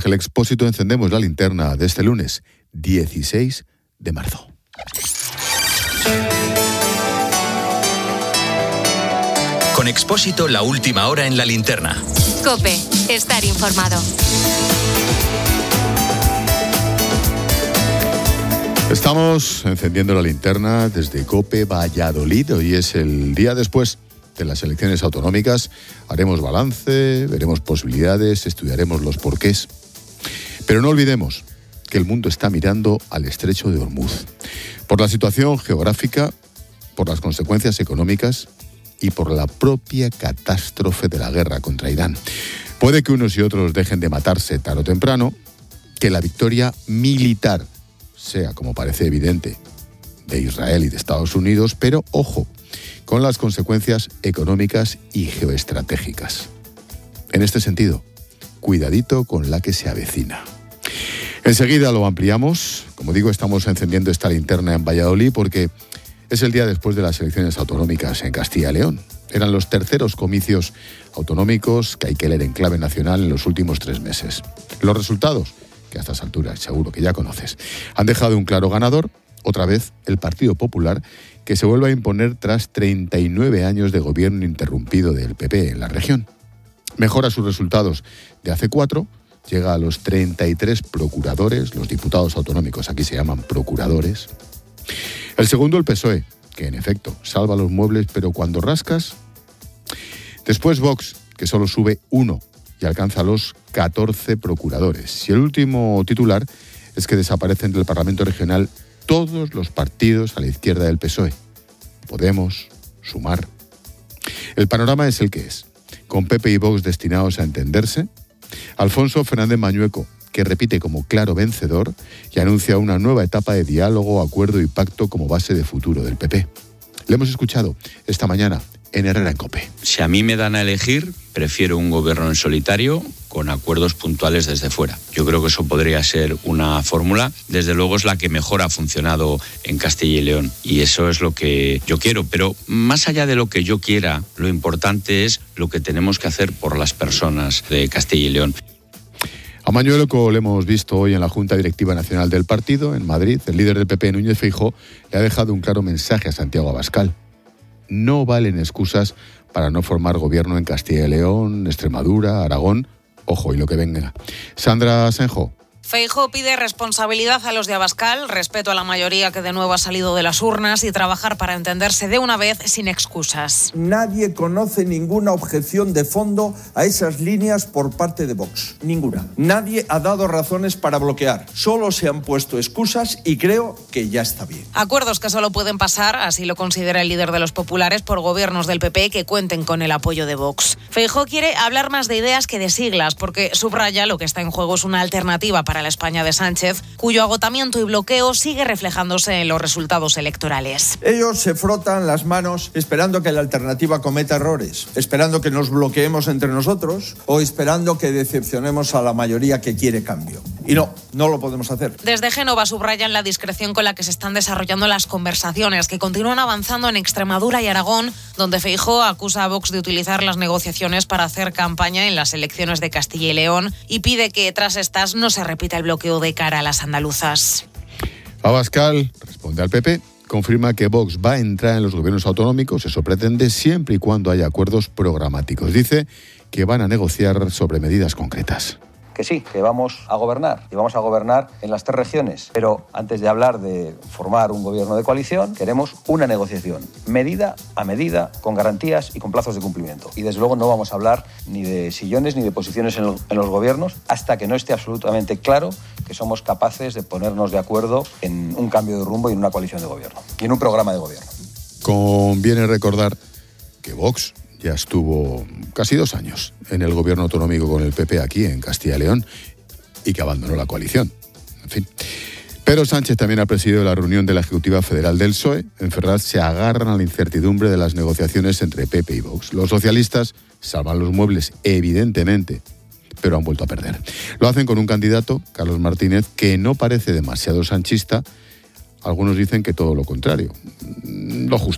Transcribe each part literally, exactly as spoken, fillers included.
Ángel Expósito, encendemos la linterna de este lunes, dieciséis de marzo. Con Expósito, la última hora en la linterna. COPE, estar informado. Estamos encendiendo la linterna desde COPE Valladolid. Hoy es el día después de las elecciones autonómicas. Haremos balance, veremos posibilidades, estudiaremos los porqués. Pero no olvidemos que el mundo está mirando al estrecho de Hormuz. Por la situación geográfica, por las consecuencias económicas y por la propia catástrofe de la guerra contra Irán. Puede que unos y otros dejen de matarse tarde o temprano, que la victoria militar sea, como parece evidente, de Israel y de Estados Unidos, pero ojo, con las consecuencias económicas y geoestratégicas. En este sentido, cuidadito con la que se avecina. Enseguida lo ampliamos. Como digo, estamos encendiendo esta linterna en Valladolid porque es el día después de las elecciones autonómicas en Castilla y León. Eran los terceros comicios autonómicos que hay que leer en clave nacional en los últimos tres meses. Los resultados, que a estas alturas seguro que ya conoces, han dejado un claro ganador, otra vez el Partido Popular, que se vuelve a imponer tras treinta y nueve años de gobierno ininterrumpido del P P en la región. Mejora sus resultados de hace cuatro, llega a los treinta y tres procuradores, los diputados autonómicos aquí se llaman procuradores. El segundo, el P S O E, que en efecto salva los muebles, pero cuando rascas. Después Vox, que solo sube uno y alcanza los catorce procuradores. Y el último titular es que desaparecen del Parlamento Regional todos los partidos a la izquierda del P S O E. Podemos, Sumar. El panorama es el que es, con P P y Vox destinados a entenderse. Alfonso Fernández Mañueco, que repite como claro vencedor y anuncia una nueva etapa de diálogo, acuerdo y pacto como base de futuro del P P. Le hemos escuchado esta mañana en Herrera en COPE. Si a mí me dan a elegir, prefiero un gobierno en solitario con acuerdos puntuales desde fuera. Yo creo que eso podría ser una fórmula. Desde luego es la que mejor ha funcionado en Castilla y León y eso es lo que yo quiero. Pero más allá de lo que yo quiera, lo importante es lo que tenemos que hacer por las personas de Castilla y León. A Mañueco le hemos visto hoy en la Junta Directiva Nacional del partido, en Madrid. El líder del P P, Núñez Feijóo, le ha dejado un claro mensaje a Santiago Abascal. No valen excusas para no formar gobierno en Castilla y León, Extremadura, Aragón, ojo y lo que venga. Sandra Asenjo. Feijóo pide responsabilidad a los de Abascal, respeto a la mayoría que de nuevo ha salido de las urnas y trabajar para entenderse de una vez sin excusas. Nadie conoce ninguna objeción de fondo a esas líneas por parte de Vox. Ninguna. Nadie ha dado razones para bloquear. Solo se han puesto excusas y creo que ya está bien. Acuerdos que solo pueden pasar, así lo considera el líder de los populares, por gobiernos del P P que cuenten con el apoyo de Vox. Feijóo quiere hablar más de ideas que de siglas, porque subraya lo que está en juego es una alternativa para la España de Sánchez, cuyo agotamiento y bloqueo sigue reflejándose en los resultados electorales. Ellos se frotan las manos esperando que la alternativa cometa errores, esperando que nos bloqueemos entre nosotros o esperando que decepcionemos a la mayoría que quiere cambio. Y no, no lo podemos hacer. Desde Génova subrayan la discreción con la que se están desarrollando las conversaciones, que continúan avanzando en Extremadura y Aragón, donde Feijóo acusa a Vox de utilizar las negociaciones para hacer campaña en las elecciones de Castilla y León y pide que tras estas no se repita el bloqueo de cara a las andaluzas. Abascal responde al P P, confirma que Vox va a entrar en los gobiernos autonómicos, eso pretende, siempre y cuando haya acuerdos programáticos. Dice que van a negociar sobre medidas concretas. Que sí, que vamos a gobernar, y vamos a gobernar en las tres regiones. Pero antes de hablar de formar un gobierno de coalición, queremos una negociación, medida a medida, con garantías y con plazos de cumplimiento. Y desde luego no vamos a hablar ni de sillones ni de posiciones en, en los gobiernos hasta que no esté absolutamente claro que somos capaces de ponernos de acuerdo en un cambio de rumbo y en una coalición de gobierno, y en un programa de gobierno. Conviene recordar que Vox ya estuvo casi dos años en el gobierno autonómico con el P P aquí en Castilla y León y que abandonó la coalición. En fin. Pedro Sánchez también ha presidido la reunión de la Ejecutiva Federal del P S O E. En Ferraz se agarran a la incertidumbre de las negociaciones entre P P y Vox. Los socialistas salvan los muebles, evidentemente, pero han vuelto a perder. Lo hacen con un candidato, Carlos Martínez, que no parece demasiado sanchista. Algunos dicen que todo lo contrario, lo justo.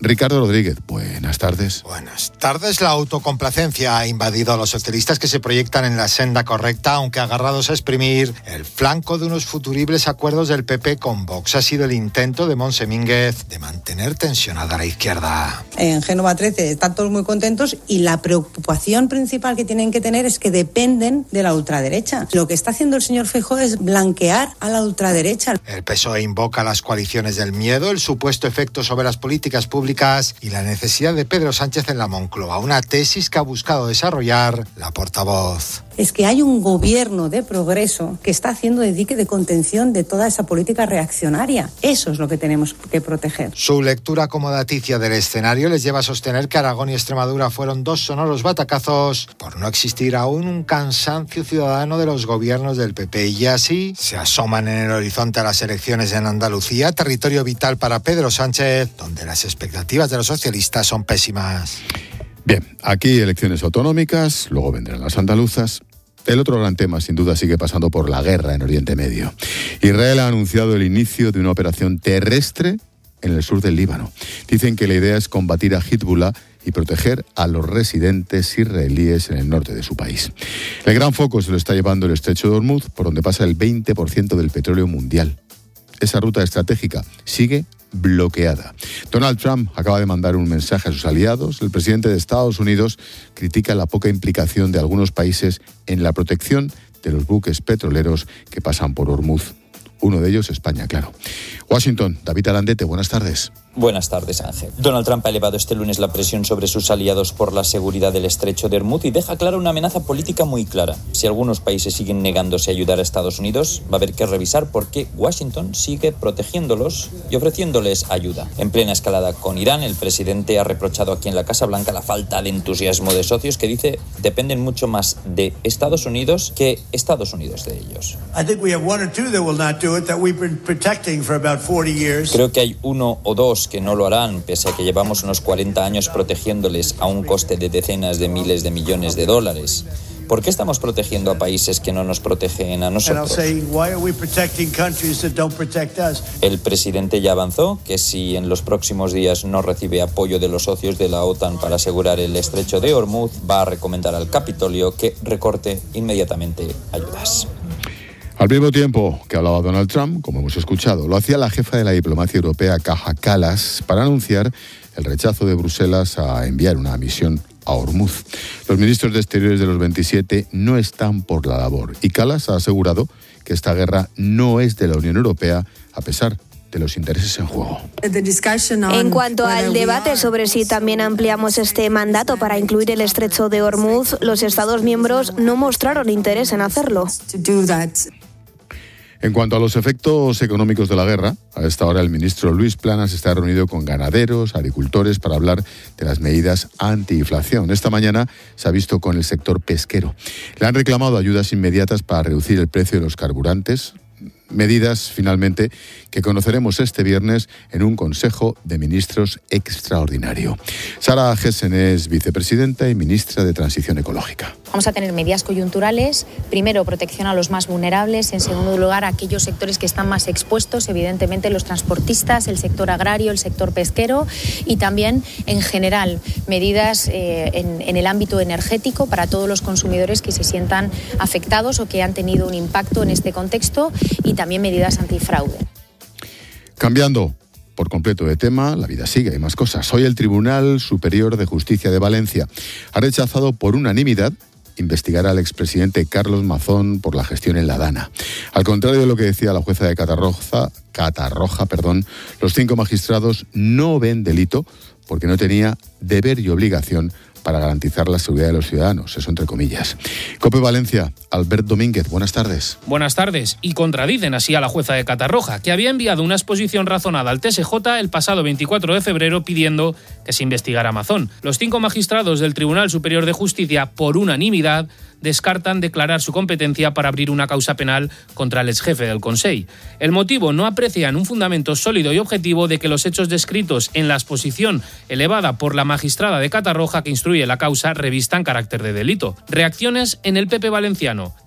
Ricardo Rodríguez, buenas tardes. Buenas tardes. La autocomplacencia ha invadido a los socialistas que se proyectan en la senda correcta, aunque agarrados a exprimir el flanco de unos futuribles acuerdos del P P con Vox. Ha sido el intento de Montse Mínguez de mantener tensionada a la izquierda. En Génova trece están todos muy contentos y la preocupación principal que tienen que tener es que dependen de la ultraderecha. Lo que está haciendo el señor Feijóo es blanquear a la ultraderecha. El P S O E invoca las coaliciones del miedo, el supuesto efecto sobre las políticas públicas y la necesidad de Pedro Sánchez en la Moncloa, una tesis que ha buscado desarrollar la portavoz. Es que hay un gobierno de progreso que está haciendo de dique de contención de toda esa política reaccionaria. Eso es lo que tenemos que proteger. Su lectura acomodaticia del escenario les lleva a sostener que Aragón y Extremadura fueron dos sonoros batacazos por no existir aún un cansancio ciudadano de los gobiernos del P P. Y así se asoman en el horizonte las elecciones en Andalucía, territorio vital para Pedro Sánchez, donde las expectativas de los socialistas son pésimas. Bien, aquí elecciones autonómicas, luego vendrán las andaluzas. El otro gran tema, sin duda, sigue pasando por la guerra en Oriente Medio. Israel ha anunciado el inicio de una operación terrestre en el sur del Líbano. Dicen que la idea es combatir a Hezbollah y proteger a los residentes israelíes en el norte de su país. El gran foco se lo está llevando el estrecho de Hormuz, por donde pasa el veinte por ciento del petróleo mundial. Esa ruta estratégica sigue bloqueada. Donald Trump acaba de mandar un mensaje a sus aliados. El presidente de Estados Unidos critica la poca implicación de algunos países en la protección de los buques petroleros que pasan por Hormuz. Uno de ellos, España, claro. Washington, David Arandete, buenas tardes. Buenas tardes, Ángel. Donald Trump ha elevado este lunes la presión sobre sus aliados por la seguridad del estrecho de Hormuz y deja clara una amenaza política muy clara. Si algunos países siguen negándose a ayudar a Estados Unidos, va a haber que revisar por qué Washington sigue protegiéndolos y ofreciéndoles ayuda. En plena escalada con Irán, el presidente ha reprochado aquí en la Casa Blanca la falta de entusiasmo de socios que dice dependen mucho más de Estados Unidos que Estados Unidos de ellos. Creo que hay uno o dos que no lo harán, pese a que llevamos unos cuarenta años protegiéndoles a un coste de decenas de miles de millones de dólares. ¿Por qué estamos protegiendo a países que no nos protegen a nosotros? El presidente ya avanzó que si en los próximos días no recibe apoyo de los socios de la OTAN para asegurar el estrecho de Hormuz, va a recomendar al Capitolio que recorte inmediatamente ayudas. Al mismo tiempo que hablaba Donald Trump, como hemos escuchado, lo hacía la jefa de la diplomacia europea, Kaja Kallas, para anunciar el rechazo de Bruselas a enviar una misión a Hormuz. Los ministros de Exteriores de los veintisiete no están por la labor y Kallas ha asegurado que esta guerra no es de la Unión Europea, a pesar de los intereses en juego. En cuanto al debate sobre si también ampliamos este mandato para incluir el estrecho de Hormuz, los Estados miembros no mostraron interés en hacerlo. En cuanto a los efectos económicos de la guerra, a esta hora el ministro Luis Planas está reunido con ganaderos, agricultores, para hablar de las medidas antiinflación. Esta mañana se ha visto con el sector pesquero. Le han reclamado ayudas inmediatas para reducir el precio de los carburantes, medidas, finalmente, que conoceremos este viernes en un Consejo de Ministros extraordinario. Sara Gessen es vicepresidenta y ministra de Transición Ecológica. Vamos a tener medidas coyunturales. Primero, protección a los más vulnerables. En segundo lugar, a aquellos sectores que están más expuestos, evidentemente los transportistas, el sector agrario, el sector pesquero. Y también, en general, medidas eh, en, en el ámbito energético para todos los consumidores que se sientan afectados o que han tenido un impacto en este contexto. Y también medidas antifraude. Cambiando por completo de tema, la vida sigue, hay más cosas. Hoy el Tribunal Superior de Justicia de Valencia ha rechazado por unanimidad investigar al expresidente Carlos Mazón por la gestión en la Dana. Al contrario de lo que decía la jueza de Catarroja, Catarroja, perdón, los cinco magistrados no ven delito porque no tenía deber y obligación para garantizar la seguridad de los ciudadanos, eso entre comillas. COPE Valencia, Albert Domínguez, buenas tardes. Buenas tardes, y contradicen así a la jueza de Catarroja, que había enviado una exposición razonada al T S J el pasado veinticuatro de febrero pidiendo que se investigara a Mazón. Los cinco magistrados del Tribunal Superior de Justicia, por unanimidad, descartan declarar su competencia para abrir una causa penal contra el exjefe del Consell. El motivo: no aprecian un fundamento sólido y objetivo de que los hechos descritos en la exposición elevada por la magistrada de Catarroja que instruye la causa revistan carácter de delito. Reacciones en el P P valenciano.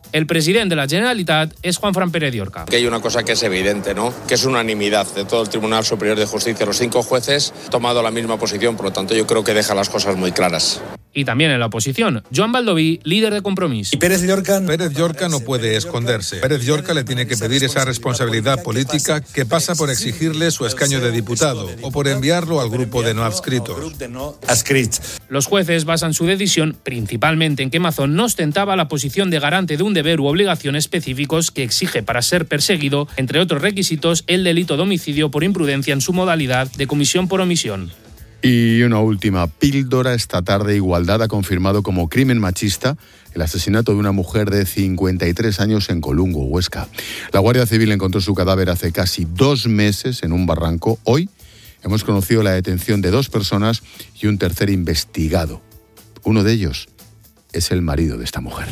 El presidente de la Generalitat es Juanfran Pérez Llorca. Que hay una cosa que es evidente, ¿no? Que es unanimidad de todo el Tribunal Superior de Justicia. Los cinco jueces han tomado la misma posición, por lo tanto yo creo que deja las cosas muy claras. Y también en la oposición, Joan Baldoví, líder de Compromís. Y Pérez Llorca, Pérez Llorca no puede esconderse. Pérez Llorca le tiene que pedir esa responsabilidad política que pasa por exigirle su escaño de diputado o por enviarlo al grupo de no adscritos. Los jueces basan su decisión principalmente en que Mazón no ostentaba la posición de garante de un deber u obligación específicos que exige para ser perseguido, entre otros requisitos, el delito de homicidio por imprudencia en su modalidad de comisión por omisión. Y una última píldora. Esta tarde Igualdad ha confirmado como crimen machista el asesinato de una mujer de cincuenta y tres años en Colungo, Huesca. La Guardia Civil encontró su cadáver hace casi dos meses en un barranco. Hoy hemos conocido la detención de dos personas y un tercer investigado. Uno de ellos es el marido de esta mujer.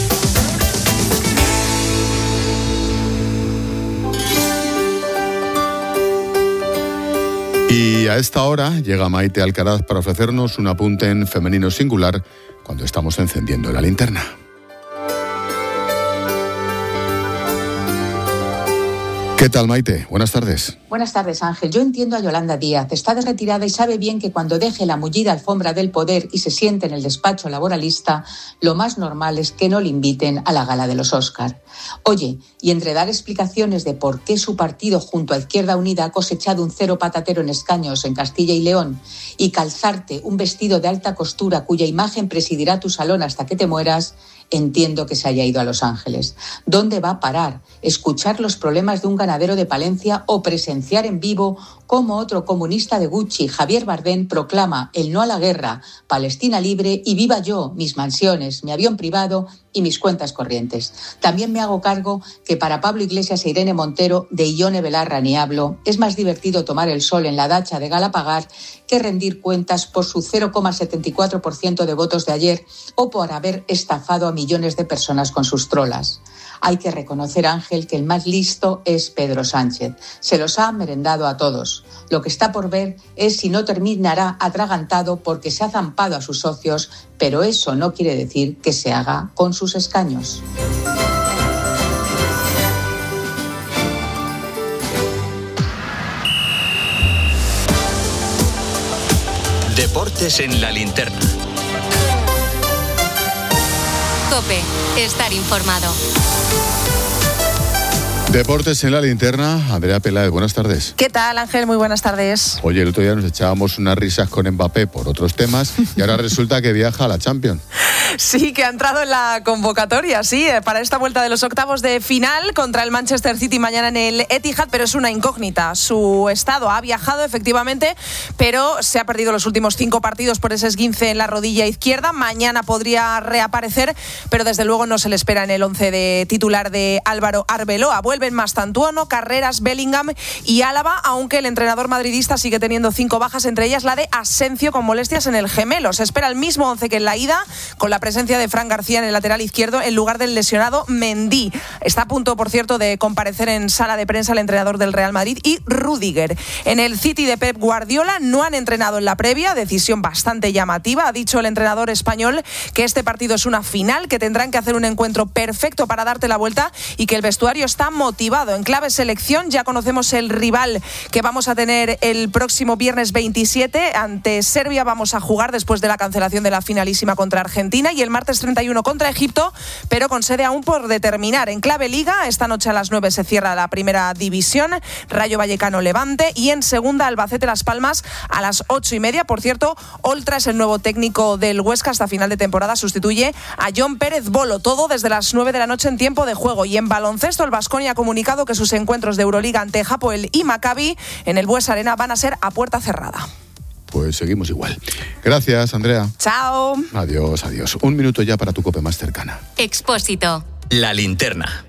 Y a esta hora llega Maite Alcaraz para ofrecernos un apunte en femenino singular cuando estamos encendiendo la linterna. ¿Qué tal, Maite? Buenas tardes. Buenas tardes, Ángel. Yo entiendo a Yolanda Díaz. Está de retirada y sabe bien que cuando deje la mullida alfombra del poder y se siente en el despacho laboralista, lo más normal es que no le inviten a la gala de los Óscar. Oye, y entre dar explicaciones de por qué su partido junto a Izquierda Unida ha cosechado un cero patatero en escaños en Castilla y León y calzarte un vestido de alta costura cuya imagen presidirá tu salón hasta que te mueras, entiendo que se haya ido a Los Ángeles. ¿Dónde va a parar? ¿Escuchar los problemas de un ganadero de Palencia o presenciar en vivo cómo otro comunista de Gucci, Javier Bardem, proclama el no a la guerra, Palestina libre y viva yo, mis mansiones, mi avión privado y mis cuentas corrientes? También me hago cargo que para Pablo Iglesias e Irene Montero, de Ione Belarra ni hablo, es más divertido tomar el sol en la dacha de Galapagar que rendir cuentas por su cero coma setenta y cuatro por ciento de votos de ayer o por haber estafado a millones de personas con sus trolas. Hay que reconocer, Ángel, que el más listo es Pedro Sánchez. Se los ha merendado a todos. Lo que está por ver es si no terminará atragantado porque se ha zampado a sus socios, pero eso no quiere decir que se haga con sus escaños. Deportes en la linterna. COPE, estar informado. Deportes en la linterna, Andrea Peláez, buenas tardes. ¿Qué tal, Ángel? Muy buenas tardes. Oye, el otro día nos echábamos unas risas con Mbappé por otros temas y ahora resulta que viaja a la Champions. Sí, que ha entrado en la convocatoria, sí, para esta vuelta de los octavos de final contra el Manchester City mañana en el Etihad, pero es una incógnita. Su estado ha viajado, efectivamente, pero se ha perdido los últimos cinco partidos por ese esguince en la rodilla izquierda. Mañana podría reaparecer, pero desde luego no se le espera en el once de titular de Álvaro Arbeloa. Vuelven Mastantuono, Carreras, Bellingham y Álava, aunque el entrenador madridista sigue teniendo cinco bajas, entre ellas la de Asencio con molestias en el gemelo. Se espera el mismo once que en la ida, con la presencia de Fran García en el lateral izquierdo en lugar del lesionado Mendy. Está a punto, por cierto, de comparecer en sala de prensa el entrenador del Real Madrid y Rüdiger. En el City de Pep Guardiola no han entrenado en la previa, decisión bastante llamativa. Ha dicho el entrenador español que este partido es una final, que tendrán que hacer un encuentro perfecto para darte la vuelta y que el vestuario está motivado. En clave selección ya conocemos el rival que vamos a tener el próximo viernes veintisiete. Ante Serbia vamos a jugar después de la cancelación de la finalísima contra Argentina y el martes treinta y uno contra Egipto, pero con sede aún por determinar. En clave Liga, esta noche a las nueve se cierra la primera división, Rayo Vallecano Levante, y en segunda Albacete Las Palmas a las ocho y media. Por cierto, Oltra es el nuevo técnico del Huesca hasta final de temporada, sustituye a John Pérez Bolo, todo desde las nueve de la noche en tiempo de juego. Y en baloncesto el Baskonia ha comunicado que sus encuentros de Euroliga ante Hapoel y Maccabi en el Bues Arena van a ser a puerta cerrada. Pues seguimos igual. Gracias, Andrea. Chao. Adiós, adiós. Un minuto ya para tu COPE más cercana. Expósito. La linterna.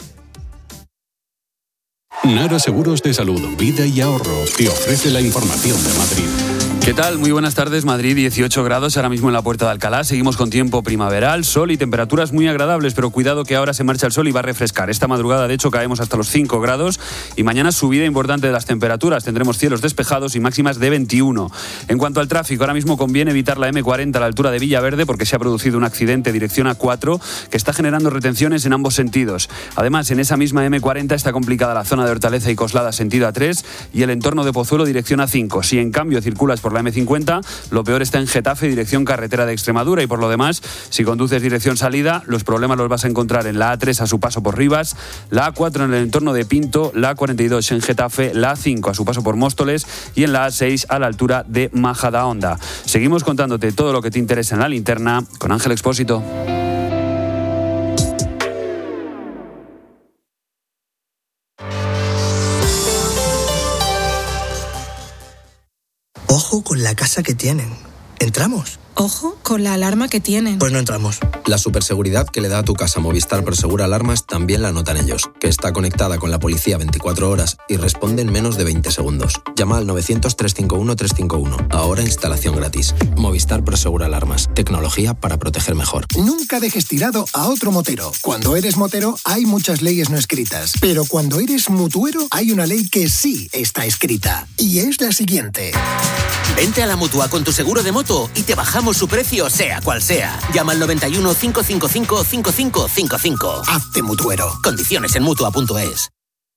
Nara Seguros de Salud, Vida y Ahorro te ofrece la información de Madrid. ¿Qué tal? Muy buenas tardes. Madrid, dieciocho grados ahora mismo en la Puerta de Alcalá. Seguimos con tiempo primaveral, sol y temperaturas muy agradables, pero cuidado que ahora se marcha el sol y va a refrescar. Esta madrugada, de hecho, caemos hasta los cinco grados y mañana subida importante de las temperaturas. Tendremos cielos despejados y máximas de veintiuno. En cuanto al tráfico, ahora mismo conviene evitar la eme cuarenta a la altura de Villaverde porque se ha producido un accidente dirección A cuatro que está generando retenciones en ambos sentidos. Además, en esa misma eme cuarenta está complicada la zona de Hortaleza y Coslada sentido A tres y el entorno de Pozuelo dirección A cinco. Si en cambio circulas por la eme cincuenta, lo peor está en Getafe, dirección carretera de Extremadura, y por lo demás, si conduces dirección salida, los problemas los vas a encontrar en la A tres a su paso por Rivas, la A cuatro en el entorno de Pinto, la A cuarenta y dos en Getafe, la A cinco a su paso por Móstoles y en la A seis a la altura de Majadahonda. Seguimos contándote todo lo que te interesa en la linterna con Ángel Expósito. Ojo con la casa que tienen. ¿Entramos? Ojo con la alarma que tienen. Pues no entramos. La superseguridad que le da a tu casa Movistar Prosegur Alarmas también la notan ellos, que está conectada con la policía veinticuatro horas y responde en menos de veinte segundos. Llama al novecientos, trescientos cincuenta y uno, trescientos cincuenta y uno. Ahora instalación gratis. Movistar Prosegur Alarmas. Tecnología para proteger mejor. Nunca dejes tirado a otro motero. Cuando eres motero hay muchas leyes no escritas, pero cuando eres mutuero hay una ley que sí está escrita. Y es la siguiente. Vente a la Mutua con tu seguro de moto y te bajamos su precio sea cual sea. Llama al noventa y uno, cinco cinco cinco, cinco cinco cinco cinco. Hazte mutuero. Condiciones en mutua punto es.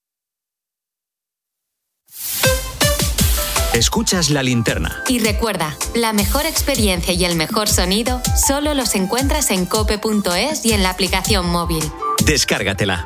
Escuchas La Linterna. Y recuerda, la mejor experiencia y el mejor sonido solo los encuentras en cope punto es y en la aplicación móvil. Descárgatela.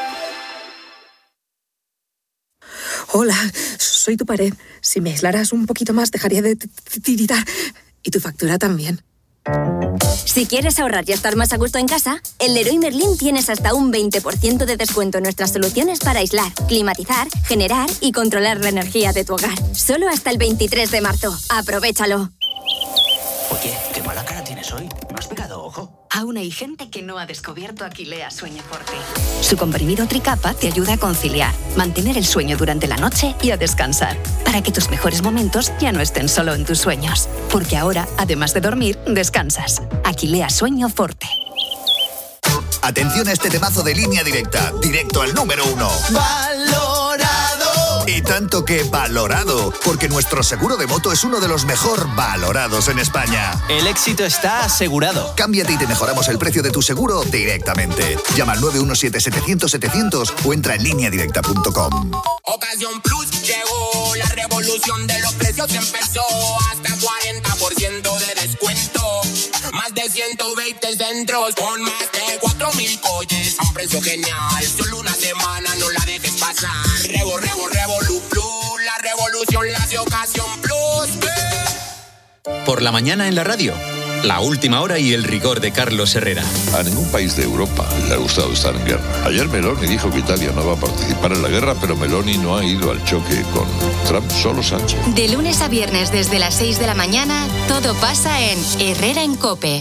Hola, soy tu pared. Si me aislaras un poquito más, dejaría de tiritar. Y tu factura también. Si quieres ahorrar y estar más a gusto en casa, en Leroy Merlin tienes hasta un veinte por ciento de descuento en nuestras soluciones para aislar, climatizar, generar y controlar la energía de tu hogar. Solo hasta el veintitrés de marzo. ¡Aprovéchalo! Oye, qué mala cara tienes hoy. ¿No has pegado ojo? Aún hay gente que no ha descubierto Aquilea Sueño Forte. Su comprimido Tricapa te ayuda a conciliar, mantener el sueño durante la noche y a descansar, para que tus mejores momentos ya no estén solo en tus sueños. Porque ahora, además de dormir, descansas. Aquilea Sueño Forte. Atención a este temazo de Línea Directa, directo al número uno. ¡Valorado! Y tanto que valorado, porque nuestro seguro de moto es uno de los mejor valorados en España. El éxito está asegurado. Cámbiate y te mejoramos el precio de tu seguro directamente. Llama al nueve uno siete, setecientos, setecientos o entra en línea directa punto com. Ocasión Plus llegó, la revolución de los precios empezó. Hasta cuarenta por ciento de descuento. Más de ciento veinte centros con más de cuatro mil coches a un precio genial. Solo una semana, no la dejes pasar. Revo, revo, Revolu Plus, la revolución la hace Ocasión Plus. ¡Eh! Por la mañana en la radio, la última hora y el rigor de Carlos Herrera. A ningún país de Europa le ha gustado estar en guerra. Ayer Meloni dijo que Italia no va a participar en la guerra, pero Meloni no ha ido al choque con Trump, solo Sánchez. De lunes a viernes desde las seis de la mañana, todo pasa en Herrera en COPE.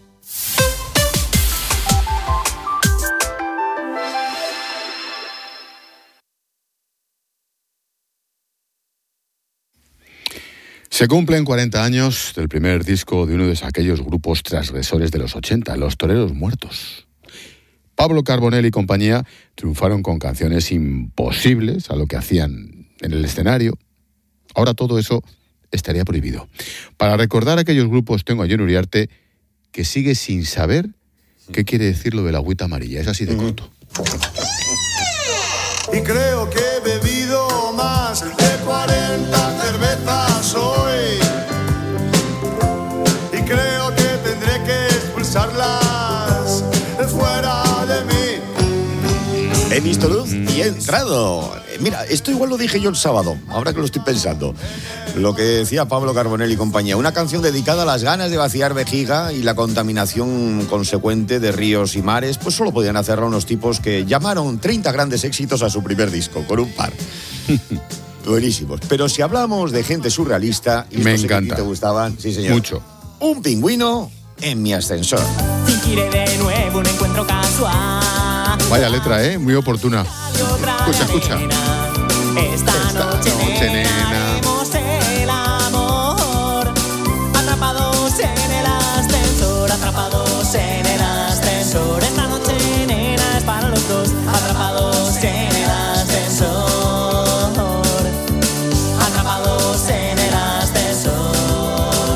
Se cumplen cuarenta años del primer disco de uno de aquellos grupos transgresores de los ochenta, Los Toreros Muertos. Pablo Carbonell y compañía triunfaron con canciones imposibles a lo que hacían en el escenario. Ahora todo eso estaría prohibido. Para recordar a aquellos grupos tengo a Jon Uriarte, que sigue sin saber qué quiere decir lo de la agüita amarilla. Es así de corto. Y creo que he bebido más de cuarenta cervezas hoy. Y creo que tendré que expulsarlas fuera de mí. He visto luz y he entrado. Mira, esto igual lo dije yo el sábado, ahora que lo estoy pensando. Lo que decía Pablo Carbonell y compañía, una canción dedicada a las ganas de vaciar vejiga y la contaminación consecuente de ríos y mares, pues solo podían hacerla unos tipos que llamaron treinta grandes éxitos a su primer disco, con un par. Buenísimos. Pero si hablamos de gente surrealista, y me estos encanta. que te gustaban, sí señor. Mucho. Un pingüino en mi ascensor. Fingiré de nuevo un encuentro casual. Vaya letra, ¿eh? Muy oportuna. Escucha, escucha. Esta, Esta noche, noche, nena. haremos el amor. Atrapados en el ascensor, atrapados en el ascensor.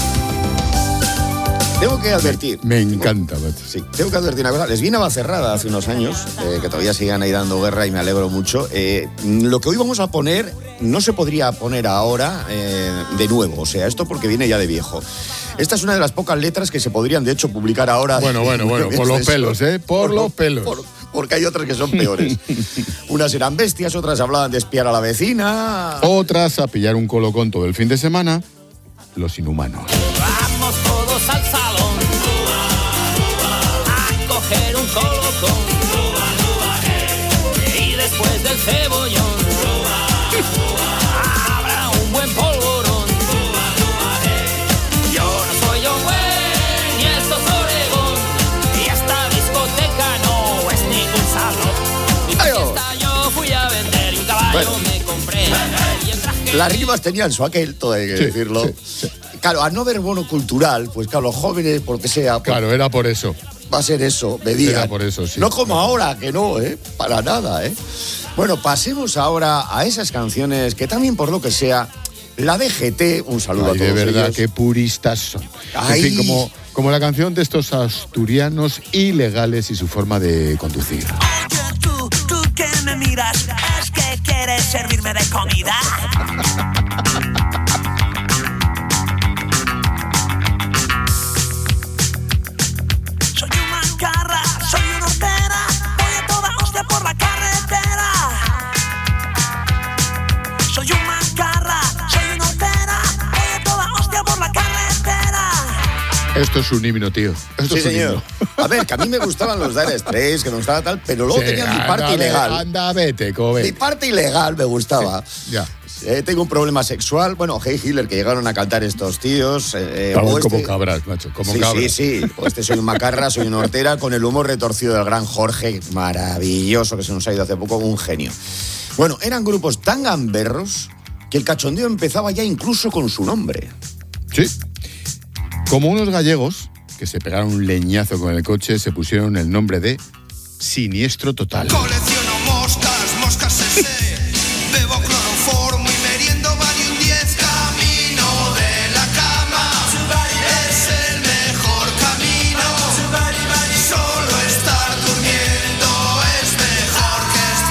Tengo que advertir. Me encanta, macho. Sí, tengo que advertir una cosa. Les vi Navacerrada hace unos años, eh, que todavía siguen ahí dando guerra y me alegro mucho. Eh, lo que hoy vamos a poner no se podría poner ahora eh, de nuevo. O sea, esto porque viene ya de viejo. Esta es una de las pocas letras que se podrían, de hecho, publicar ahora. Bueno, bueno, bueno, por los pelos, ¿eh? Por, por los pelos. Por, porque hay otras que son peores. Unas eran bestias, otras hablaban de espiar a la vecina. Otras a pillar un colocón todo el fin de semana. Los inhumanos. Vamos todos al salón a coger un colocón y después del cebollón habrá un buen polvorón. Yo no soy John Wayne ni esto es Oregón y esta discoteca no es ningún salón. Mi fiesta yo fui a vender y un caballo bueno. me compré. Las rimas tenían su aquel, todo hay que sí, decirlo. Sí, sí. Claro, al no haber bono cultural, pues claro, los jóvenes, por lo que sea... Pues, claro, era por eso. Va a ser eso, bebían. Era por eso, sí. No como claro. ahora, que no, ¿eh? Para nada, ¿eh? Bueno, pasemos ahora a esas canciones que también, por lo que sea, la D G T, un saludo Ay, a todos de verdad, ellos. qué puristas son. Ay. En fin, como, como la canción de estos asturianos ilegales y su forma de conducir. Oye, tú, tú que me miras, ¿es que quieres servirme de comida? Esto es un himno, tío. Esto sí, es un señor. Himno. A ver, que a mí me gustaban los Dire Straits, que me gustaba tal, pero luego sí, tenían mi parte anda, ilegal. Anda, vete, Kobe. Mi parte ilegal me gustaba. Sí, ya. Eh, tengo un problema sexual. Bueno, Hey Hitler, que llegaron a cantar estos tíos. Eh, Estamos o este... como cabras, macho, como sí, cabras. Sí, sí, o este soy un macarra, soy una hortera, con el humor retorcido del gran Jorge, maravilloso, que se nos ha ido hace poco, un genio. Bueno, eran grupos tan gamberros que el cachondeo empezaba ya incluso con su nombre. Sí. Como unos gallegos que se pegaron un leñazo con el coche, se pusieron el nombre de Siniestro Total. Colecciono moscas, moscas ese, bebo cloroformo y meriendo Valium diez, camino de la cama, es el mejor camino, solo estar durmiendo es mejor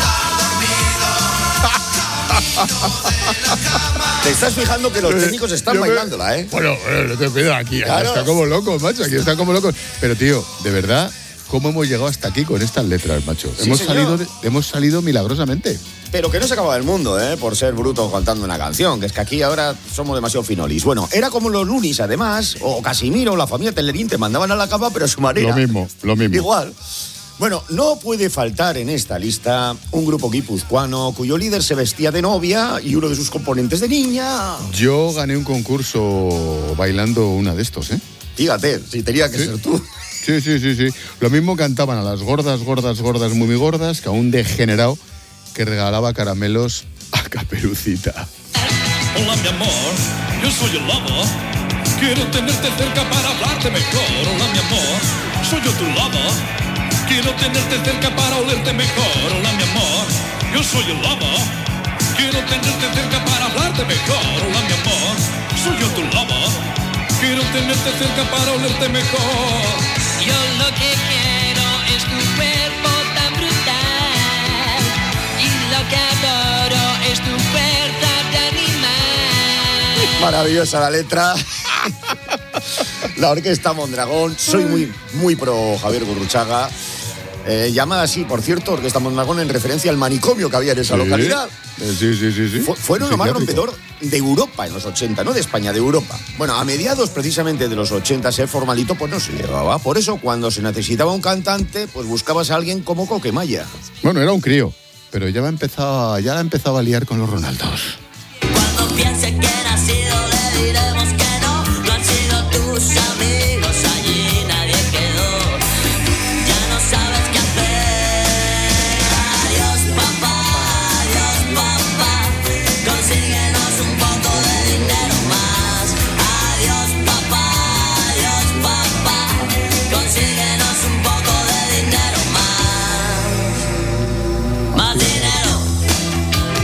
que estar dormido, camino de la cama. Te estás fijando que los técnicos están Yo bailándola, ¿eh? Bueno, no te pido aquí, claro. Está como locos, macho, aquí están como locos. Pero, tío, de verdad, ¿cómo hemos llegado hasta aquí con estas letras, macho? Sí, hemos, señor. salido de, hemos salido milagrosamente. Pero que no se acaba el mundo, ¿eh? Por ser bruto cantando una canción, que es que aquí ahora somos demasiado finolis. Bueno, era como los Lunis, además, o Casimiro, o la familia Telerín, te mandaban a la cama, pero a su manera. Lo mismo, lo mismo. Igual. Bueno, no puede faltar en esta lista un grupo guipuzcoano cuyo líder se vestía de novia y uno de sus componentes de niña. Yo gané un concurso bailando una de estos, ¿eh? Fíjate, si tenía que ¿Sí? ser tú. Sí, sí, sí, sí. Lo mismo cantaban a las gordas, gordas, gordas, muy, muy gordas, que a un degenerado que regalaba caramelos a Caperucita. Hola, mi amor, yo soy el lobo. Quiero tenerte cerca para hablarte mejor. Hola, mi amor, soy yo tu lobo. Quiero tenerte cerca para olerte mejor. Hola, mi amor, yo soy el lobo. Quiero tenerte cerca para hablarte mejor. Hola, mi amor, soy yo tu lobo. Quiero tenerte cerca para olerte mejor. Yo lo que quiero es tu cuerpo tan brutal. Y lo que adoro es tu fuerza de animal. Maravillosa la letra. La orquesta Mondragón. Soy muy, muy pro Javier Gurruchaga. Eh, llamada así, por cierto, Orquesta Mondragón, en referencia al manicomio que había en esa ¿Sí? localidad. Sí, sí, sí, sí. Fu- fueron lo más rompedor de Europa en los ochenta, no de España, de Europa. Bueno, a mediados precisamente de los ochenta, ser formalito pues no se llevaba. Por eso, cuando se necesitaba un cantante, pues buscabas a alguien como Coquemaya. Bueno, era un crío, pero ya, va empezado, ya la empezaba a liar con los Ronaldos. Cuando piense que he nacido, le diremos que no. No han sido tus amigos, allí nadie quedó. Ya no sabes qué hacer. Adiós, papá, adiós, papá. Consíguenos un poco de dinero más. Adiós, papá, adiós, papá. Consíguenos un poco de dinero más.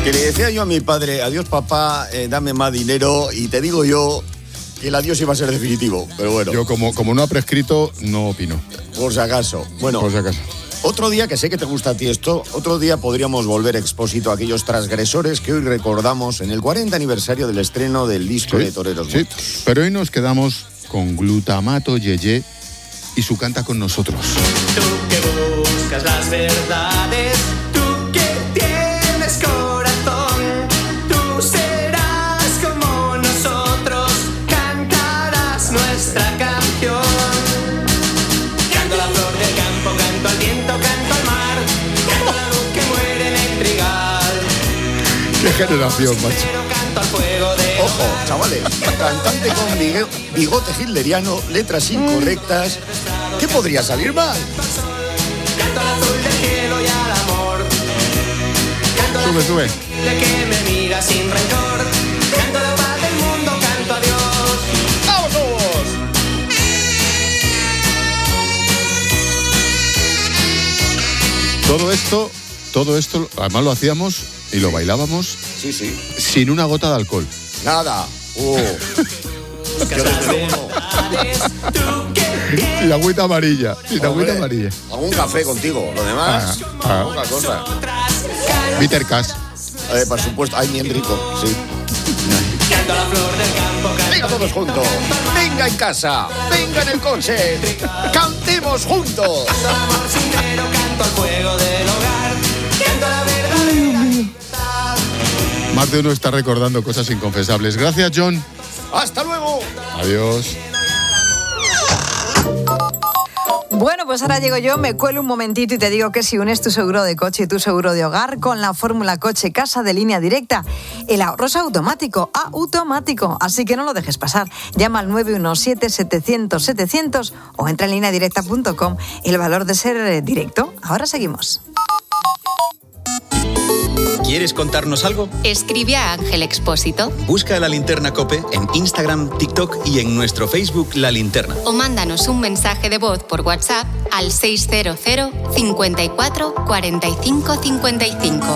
Que le decía yo a mi padre, adiós papá, eh, dame más dinero, y te digo yo que el adiós iba a ser definitivo, pero bueno. Yo como, como no ha prescrito, no opino. Por si acaso. Bueno, por si acaso. Otro día, que sé que te gusta a ti esto, otro día podríamos volver Expósito a aquellos transgresores que hoy recordamos en el cuarenta aniversario del estreno del disco Sí, de Toreros sí. Muertos. Pero hoy nos quedamos con Glutamato Yeye y su Canta con nosotros. Tú que buscas las verdades, tú que tienes corazón, tú serás como nosotros, cantarás nuestra canción. Canto a la flor del campo, canto al viento, canto al mar, canto a la luz que muere en el trigal. Qué generación, macho. Canto al fuego de Ojo, chavales, cantante con bigue- bigote hitleriano, letras incorrectas. ¿Qué podría salir mal? Canto al azul del cielo y al amor. Canto a la Sube, sube. gente que me mira sin rencor. Canto a la paz del mundo, canto a Dios. ¡Vamos todos! Todo esto, todo esto, además lo hacíamos y lo bailábamos Sí, sí. sin una gota de alcohol. Nada. Uh. Yo desde luego no. Sin agüita amarilla, sin Hombre, agüita amarilla. Algún café contigo, lo demás, Ah, ah. poca cosa. Bitter Cash. Eh, por supuesto, ay, bien rico, sí. Canto a la flor del campo, canto Venga todos juntos, venga en casa, venga en el coche, cantemos juntos. al amor sincero, canto al fuego del hogar. Canto a la verdadera. Más de uno está recordando cosas inconfesables. Gracias, John. ¡Hasta luego! Adiós. Bueno, pues ahora llego yo, me cuelo un momentito y te digo que si unes tu seguro de coche y tu seguro de hogar con la fórmula Coche Casa de Línea Directa, el ahorro es automático, automático, así que no lo dejes pasar. Llama al nueve uno siete, setecientos, setecientos o entra en línea directa punto com. El valor de ser eh, directo. Ahora seguimos. ¿Quieres contarnos algo? Escribe a Ángel Expósito Busca La Linterna COPE en Instagram, TikTok y en nuestro Facebook La Linterna. o mándanos un mensaje de voz por WhatsApp al seiscientos cincuenta y cuatro, cuarenta y cinco cincuenta y cinco.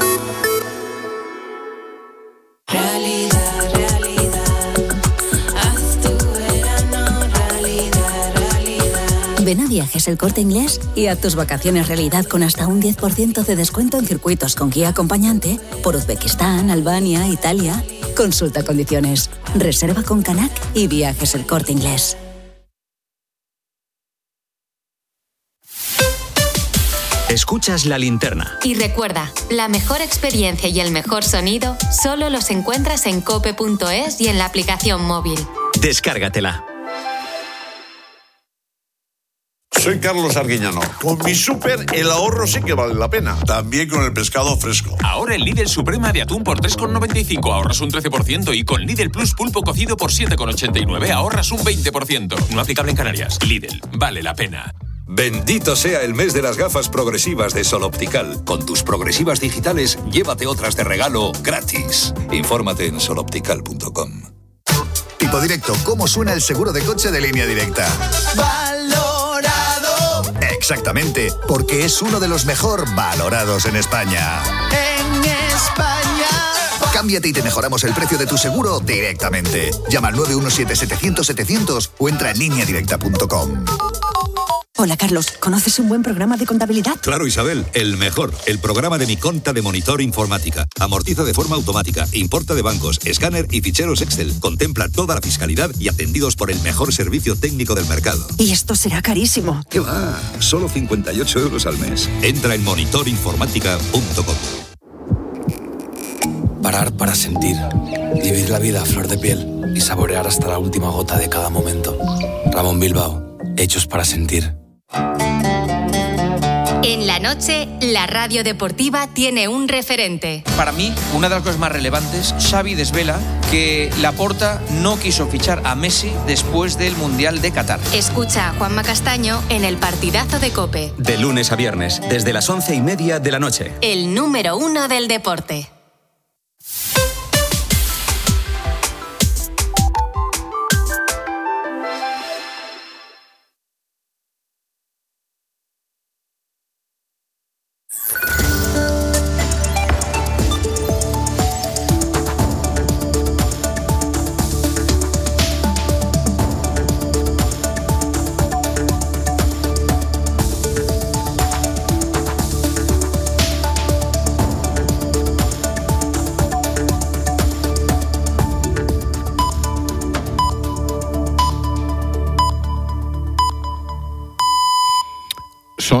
Realidad, realidad, haz tu verano, realidad, realidad. Ven a Viajes El Corte Inglés y haz tus vacaciones realidad con hasta un diez por ciento de descuento en circuitos con guía acompañante por Uzbekistán, Albania, Italia. Consulta condiciones. Reserva con Canac y Viajes El Corte Inglés. Escuchas La Linterna. Y recuerda, la mejor experiencia y el mejor sonido solo los encuentras en cope punto es y en la aplicación móvil. Descárgatela. Soy Carlos Arguiñano. Con mi súper el ahorro sí que vale la pena. También con el pescado fresco. Ahora el Lidl Suprema de atún por tres con noventa y cinco ahorras un trece por ciento y con Lidl Plus pulpo cocido por siete con ochenta y nueve ahorras un veinte por ciento. No aplicable en Canarias. Lidl, vale la pena. Bendito sea el mes de las gafas progresivas de Sol Optical. Con tus progresivas digitales, llévate otras de regalo gratis. Infórmate en sol optical punto com. Tipo directo, ¿cómo suena el seguro de coche de Línea Directa? Valorado Exactamente, porque es uno de los mejor valorados en España. en España. Cámbiate y te mejoramos el precio de tu seguro directamente. Llama al nueve uno siete, setecientos, setecientos o entra en línea directa punto com. Hola Carlos, ¿conoces un buen programa de contabilidad? Claro, Isabel, el mejor. El programa de mi conta de Monitor Informática. Amortiza de forma automática, importa de bancos, escáner y ficheros Excel. Contempla toda la fiscalidad y atendidos por el mejor servicio técnico del mercado. Y esto será carísimo. ¿Qué va? Solo cincuenta y ocho euros al mes. Entra en monitor informática punto com. Parar para sentir. Vivir la vida a flor de piel y saborear hasta la última gota de cada momento. Ramón Bilbao, hechos para sentir. En la noche, la radio deportiva tiene un referente. Para mí, una de las cosas más relevantes, Xavi desvela que Laporta no quiso fichar a Messi después del Mundial de Qatar. Escucha a Juanma Castaño en el partidazo de COPE. De lunes a viernes, desde las once y media de la noche. El número uno del deporte.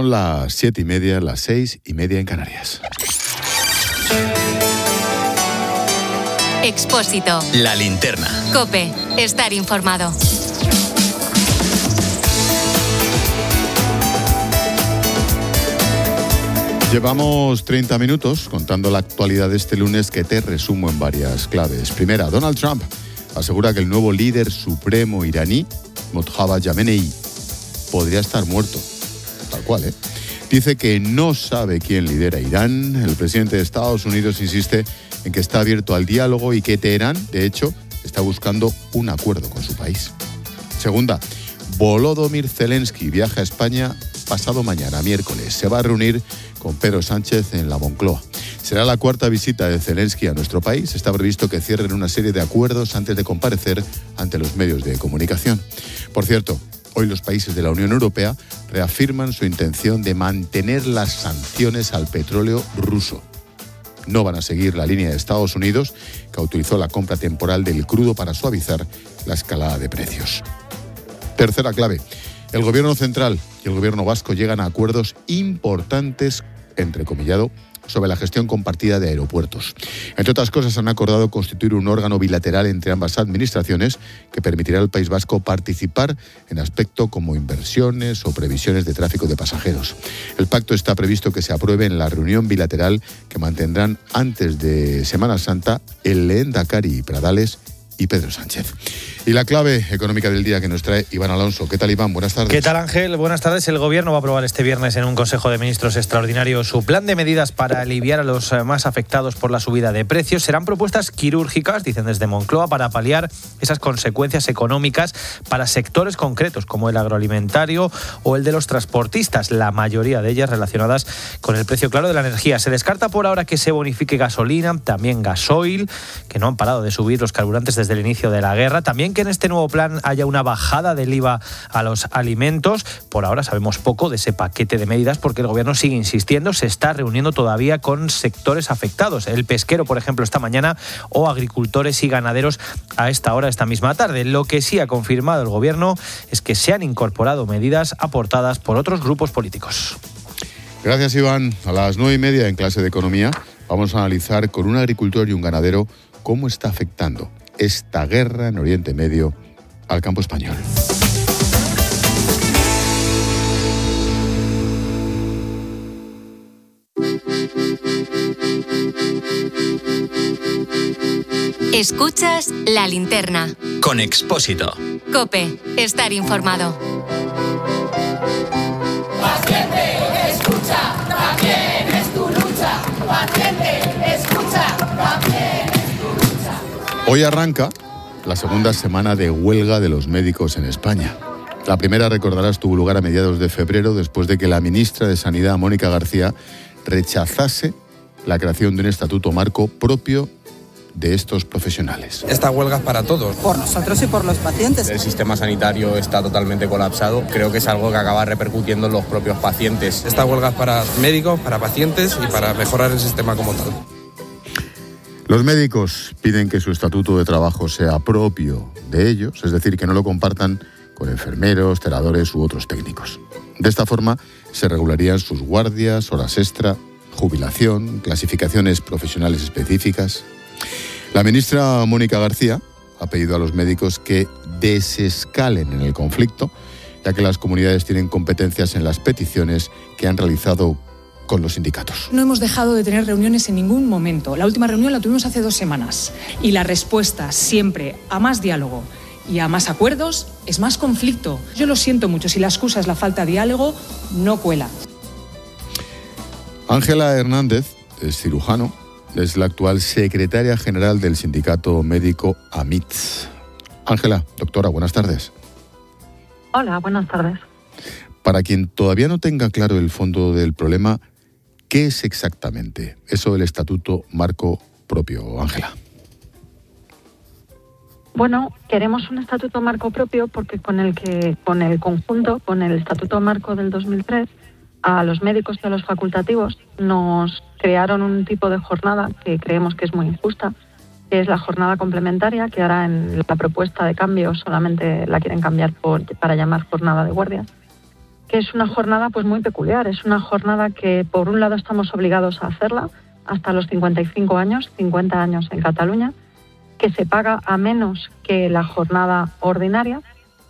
Son las siete y media, las seis y media en Canarias. Expósito. La linterna. COPE. Estar informado. Llevamos treinta minutos contando la actualidad de este lunes, que te resumo en varias claves. Primera, Donald Trump asegura que el nuevo líder supremo iraní, Mojtaba Khamenei, podría estar muerto. Tal cual, ¿eh? Dice que no sabe quién lidera Irán. El presidente de Estados Unidos insiste en que está abierto al diálogo y que Teherán, de hecho, está buscando un acuerdo con su país. Segunda, Volodymyr Zelensky viaja a España pasado mañana, miércoles. Se va a reunir con Pedro Sánchez en la Moncloa. Será la cuarta visita de Zelensky a nuestro país. Está previsto que cierren una serie de acuerdos antes de comparecer ante los medios de comunicación. Por cierto, hoy los países de la Unión Europea reafirman su intención de mantener las sanciones al petróleo ruso. No van a seguir la línea de Estados Unidos, que autorizó la compra temporal del crudo para suavizar la escalada de precios. Tercera clave. El gobierno central y el gobierno vasco llegan a acuerdos importantes, entrecomillado, sobre la gestión compartida de aeropuertos. Entre otras cosas, han acordado constituir un órgano bilateral entre ambas administraciones que permitirá al País Vasco participar en aspectos como inversiones o previsiones de tráfico de pasajeros. El pacto está previsto que se apruebe en la reunión bilateral que mantendrán antes de Semana Santa el Lehendakari Pradales y Pedro Sánchez. Y la clave económica del día que nos trae Iván Alonso. ¿Qué tal, Iván? Buenas tardes. ¿Qué tal, Ángel? Buenas tardes. El Gobierno va a aprobar este viernes en un Consejo de Ministros extraordinario su plan de medidas para aliviar a los más afectados por la subida de precios. Serán propuestas quirúrgicas, dicen desde Moncloa, para paliar esas consecuencias económicas para sectores concretos como el agroalimentario o el de los transportistas, la mayoría de ellas relacionadas con el precio claro de la energía. Se descarta por ahora que se bonifique gasolina, también gasoil, que no han parado de subir los carburantes desde el inicio de la guerra. También que en este nuevo plan haya una bajada del I V A a los alimentos. Por ahora sabemos poco de ese paquete de medidas porque el Gobierno sigue insistiendo, se está reuniendo todavía con sectores afectados. El pesquero, por ejemplo, esta mañana, o agricultores y ganaderos a esta hora, esta misma tarde. Lo que sí ha confirmado el Gobierno es que se han incorporado medidas aportadas por otros grupos políticos. Gracias, Iván. A las nueve y media en clase de Economía vamos a analizar con un agricultor y un ganadero cómo está afectando esta guerra en Oriente Medio al campo español. Escuchas La Linterna. Con Expósito. COPE. Estar informado. Paciente, escucha, también es tu lucha. Paciente, escucha, también es tu lucha. Hoy arranca la segunda semana de huelga de los médicos en España. La primera, recordarás, tuvo lugar a mediados de febrero después de que la ministra de Sanidad, Mónica García, rechazase la creación de un estatuto marco propio de estos profesionales. Esta huelga es para todos. Por nosotros y por los pacientes. El sistema sanitario está totalmente colapsado. Creo que es algo que acaba repercutiendo en los propios pacientes. Esta huelga es para médicos, para pacientes y para mejorar el sistema como tal. Los médicos piden que su estatuto de trabajo sea propio de ellos, es decir, que no lo compartan con enfermeros, celadores u otros técnicos. De esta forma se regularían sus guardias, horas extra, jubilación, clasificaciones profesionales específicas. La ministra Mónica García ha pedido a los médicos que desescalen en el conflicto, ya que las comunidades tienen competencias en las peticiones que han realizado con los sindicatos. No hemos dejado de tener reuniones en ningún momento. La última reunión la tuvimos hace dos semanas. Y la respuesta siempre a más diálogo y a más acuerdos es más conflicto. Yo lo siento mucho. Si la excusa es la falta de diálogo, no cuela. Ángela Hernández es cirujano, es la actual secretaria general del sindicato médico AMITS. Ángela, doctora, buenas tardes. Hola, buenas tardes. Para quien todavía no tenga claro el fondo del problema, ¿qué es exactamente eso del estatuto marco propio, Ángela? Bueno, queremos un estatuto marco propio porque con el que, con el conjunto, con el estatuto marco del dos mil tres, a los médicos y a los facultativos nos crearon un tipo de jornada que creemos que es muy injusta, que es la jornada complementaria, que ahora en la propuesta de cambio solamente la quieren cambiar por, para llamar jornada de guardia. que es una jornada pues muy peculiar. Es una jornada que por un lado estamos obligados a hacerla hasta los cincuenta y cinco años, cincuenta años en Cataluña, que se paga a menos que la jornada ordinaria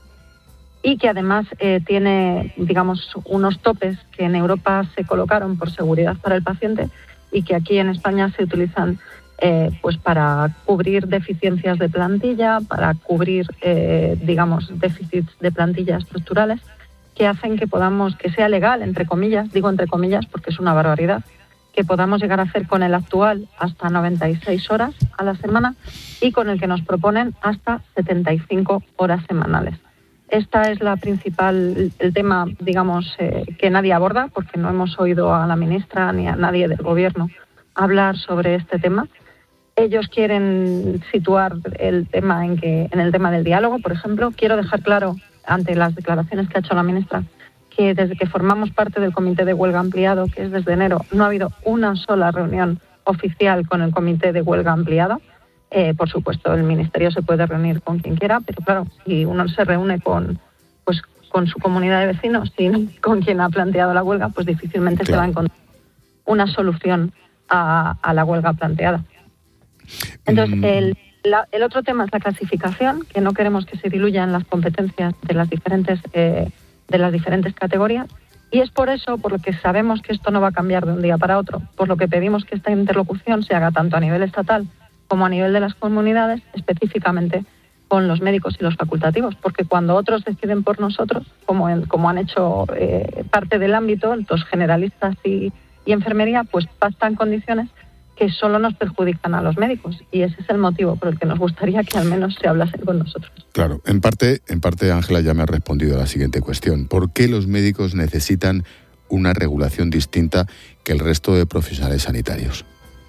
y que además eh, tiene, digamos, unos topes que en Europa se colocaron por seguridad para el paciente y que aquí en España se utilizan eh, pues para cubrir deficiencias de plantilla, para cubrir, eh, digamos, déficits de plantilla estructurales que hacen que podamos, que sea legal, entre comillas, digo entre comillas porque es una barbaridad, que podamos llegar a hacer con el actual hasta noventa y seis horas a la semana y con el que nos proponen hasta setenta y cinco horas semanales. Esta es la principal, el tema, digamos, eh, que nadie aborda, porque no hemos oído a la ministra ni a nadie del Gobierno hablar sobre este tema. Ellos quieren situar el tema en que, en el tema del diálogo, por ejemplo. Quiero dejar claro, ante las declaraciones que ha hecho la ministra, que desde que formamos parte del Comité de Huelga Ampliado, que es desde enero, no ha habido una sola reunión oficial con el Comité de Huelga Ampliado. Eh, por supuesto, el Ministerio se puede reunir con quien quiera, pero claro, si uno se reúne con, pues, con su comunidad de vecinos y con quien ha planteado la huelga, pues difícilmente claro. se va a encontrar una solución a, a la huelga planteada. Entonces, mm. el, la, el otro tema es la clasificación, que no queremos que se diluyan las competencias de las diferentes eh, de las diferentes categorías, y es por eso, por lo que sabemos que esto no va a cambiar de un día para otro, por lo que pedimos que esta interlocución se haga tanto a nivel estatal como a nivel de las comunidades, específicamente con los médicos y los facultativos, porque cuando otros deciden por nosotros, como, en, como han hecho eh, parte del ámbito, los generalistas y, y enfermería, pues pactan condiciones que solo nos perjudican a los médicos, y ese es el motivo por el que nos gustaría que al menos se hablasen con nosotros. Claro, en parte, en parte Ángela ya me ha respondido a la siguiente cuestión. ¿Por qué los médicos necesitan una regulación distinta que el resto de profesionales sanitarios?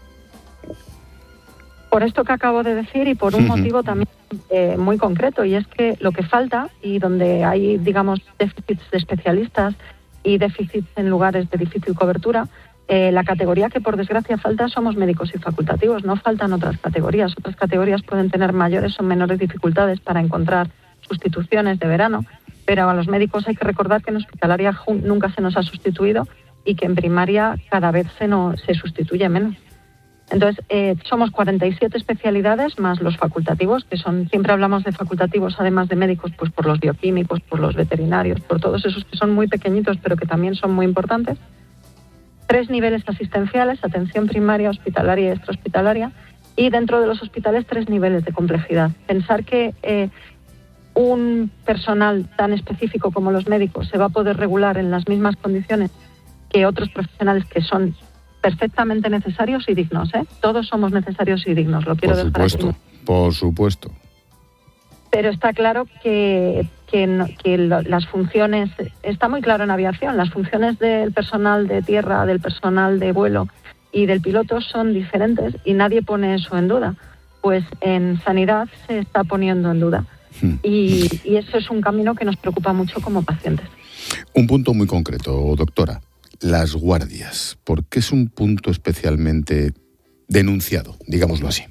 Por esto que acabo de decir y por un uh-huh. motivo también eh, muy concreto, y es que lo que falta, y donde hay, digamos, déficits de especialistas y déficits en lugares de difícil cobertura, eh, la categoría que por desgracia falta somos médicos y facultativos, no faltan otras categorías. Otras categorías pueden tener mayores o menores dificultades para encontrar sustituciones de verano, pero a los médicos hay que recordar que en hospitalaria nunca se nos ha sustituido y que en primaria cada vez se, no, se sustituye menos. Entonces, eh, somos cuarenta y siete especialidades más los facultativos, que son, siempre hablamos de facultativos, además de médicos, pues por los bioquímicos, por los veterinarios, por todos esos que son muy pequeñitos, pero que también son muy importantes. Tres niveles asistenciales, atención primaria, hospitalaria y extrahospitalaria, y dentro de los hospitales tres niveles de complejidad. Pensar que eh, un personal tan específico como los médicos se va a poder regular en las mismas condiciones que otros profesionales que son perfectamente necesarios y dignos, ¿eh? Todos somos necesarios y dignos, lo quiero dejar aquí. Por supuesto, por supuesto. Pero está claro que, que, no, que lo, las funciones, está muy claro en aviación, las funciones del personal de tierra, del personal de vuelo y del piloto son diferentes y nadie pone eso en duda. Pues en sanidad se está poniendo en duda. Hmm. Y, y eso es un camino que nos preocupa mucho como pacientes. Un punto muy concreto, doctora. Las guardias, ¿por qué es un punto especialmente denunciado, digámoslo así?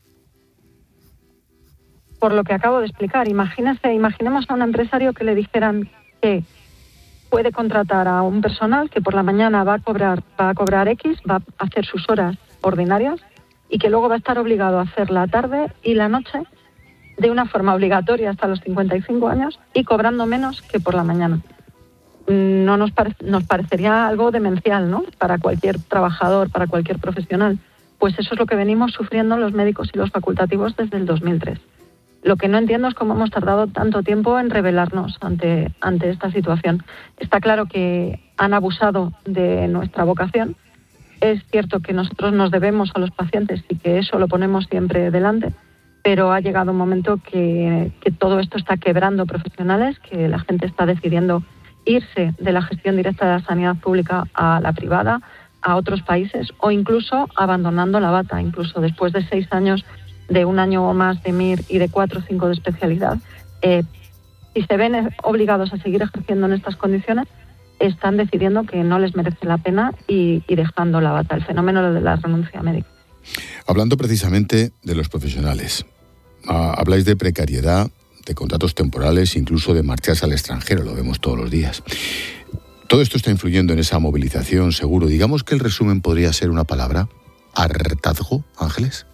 Por lo que acabo de explicar, imagínese, imaginemos a un empresario que le dijeran que puede contratar a un personal que por la mañana va a cobrar, va a cobrar X, va a hacer sus horas ordinarias y que luego va a estar obligado a hacer la tarde y la noche de una forma obligatoria hasta los cincuenta y cinco años y cobrando menos que por la mañana. No nos, pare, nos parecería algo demencial, ¿no? Para cualquier trabajador, para cualquier profesional. Pues eso es lo que venimos sufriendo los médicos y los facultativos desde el dos mil tres. Lo que no entiendo es cómo hemos tardado tanto tiempo en rebelarnos ante, ante esta situación. Está claro que han abusado de nuestra vocación. Es cierto que nosotros nos debemos a los pacientes y que eso lo ponemos siempre delante, pero ha llegado un momento que, que todo esto está quebrando profesionales, que la gente está decidiendo irse de la gestión directa de la sanidad pública a la privada, a otros países, o incluso abandonando la bata, incluso después de seis años, de un año o más de M I R y de cuatro o cinco de especialidad. Eh, si se ven obligados a seguir ejerciendo en estas condiciones, están decidiendo que no les merece la pena y, y dejando la bata, el fenómeno de la renuncia médica. Hablando precisamente de los profesionales, ah, habláis de precariedad, de contratos temporales, incluso de marcharse al extranjero, lo vemos todos los días. Todo esto está influyendo en esa movilización, seguro. Digamos que el resumen podría ser una palabra: hartazgo, Ángeles.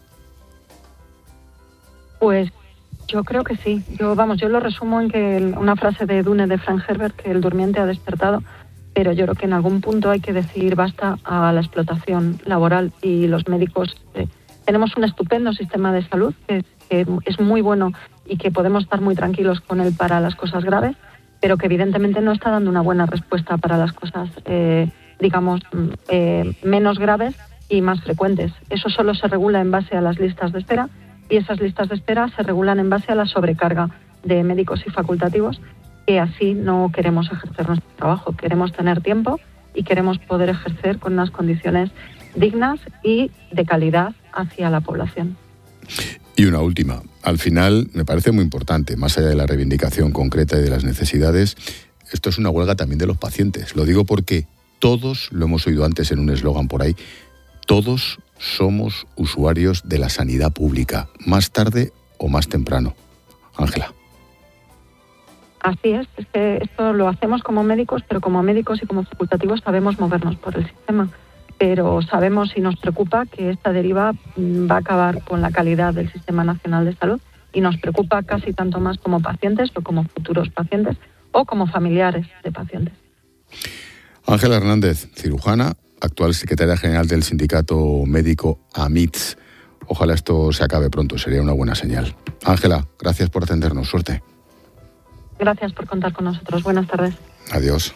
Pues yo creo que sí. Yo, vamos, yo lo resumo en que el, una frase de Dune de Frank Herbert, que el durmiente ha despertado, pero yo creo que en algún punto hay que decir basta a la explotación laboral, y los médicos. Eh, tenemos un estupendo sistema de salud que, que es muy bueno y que podemos estar muy tranquilos con él para las cosas graves, pero que evidentemente no está dando una buena respuesta para las cosas, eh, digamos, eh, menos graves y más frecuentes. Eso solo se regula en base a las listas de espera, y esas listas de espera se regulan en base a la sobrecarga de médicos y facultativos, que así no queremos ejercer nuestro trabajo. Queremos tener tiempo y queremos poder ejercer con unas condiciones dignas y de calidad hacia la población. Y una última. Al final, me parece muy importante, más allá de la reivindicación concreta y de las necesidades, esto es una huelga también de los pacientes. Lo digo porque todos, lo hemos oído antes en un eslogan por ahí, todos somos usuarios de la sanidad pública, más tarde o más temprano. Ángela. Así es, es que esto lo hacemos como médicos, pero como médicos y como facultativos sabemos movernos por el sistema. Pero sabemos y nos preocupa que esta deriva va a acabar con la calidad del Sistema Nacional de Salud, y nos preocupa casi tanto más como pacientes o como futuros pacientes o como familiares de pacientes. Ángela Hernández, cirujana, actual secretaria general del sindicato médico AMITS. Ojalá esto se acabe pronto, sería una buena señal. Ángela, gracias por atendernos, suerte. Gracias por contar con nosotros. Buenas tardes. Adiós.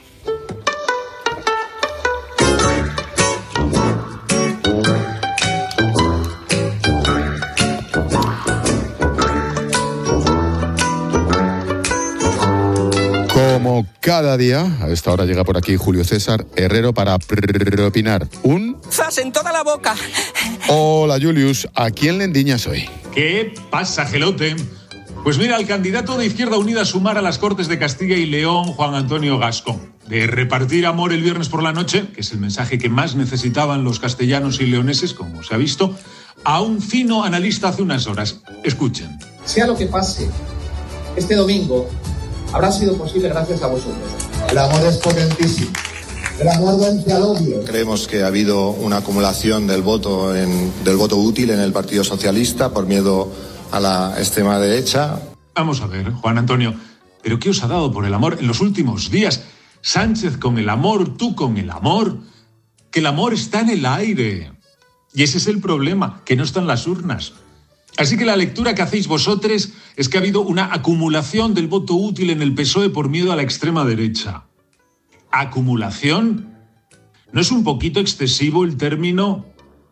Como cada día, a esta hora llega por aquí Julio César Herrero para opinar. Un... ¡Zas en toda la boca! Hola, Julius. ¿A quién le endiñas hoy? ¿Qué pasa, gelote? Pues mira, el candidato de Izquierda Unida a sumar a las Cortes de Castilla y León, Juan Antonio Gascón, de repartir amor el viernes por la noche, que es el mensaje que más necesitaban los castellanos y leoneses, como se ha visto, a un fino analista hace unas horas. Escuchen. Sea lo que pase, este domingo habrá sido posible gracias a vosotros. El amor es potentísimo. El amor vence al odio. Creemos que ha habido una acumulación del voto, en, del voto útil en el Partido Socialista por miedo a la extrema derecha. Vamos a ver, Juan Antonio, ¿pero qué os ha dado por el amor en los últimos días? Sánchez con el amor, tú con el amor. Que el amor está en el aire. Y ese es el problema, que no están las urnas. Así que la lectura que hacéis vosotros es que ha habido una acumulación del voto útil en el P S O E por miedo a la extrema derecha. ¿Acumulación? ¿No es un poquito excesivo el término?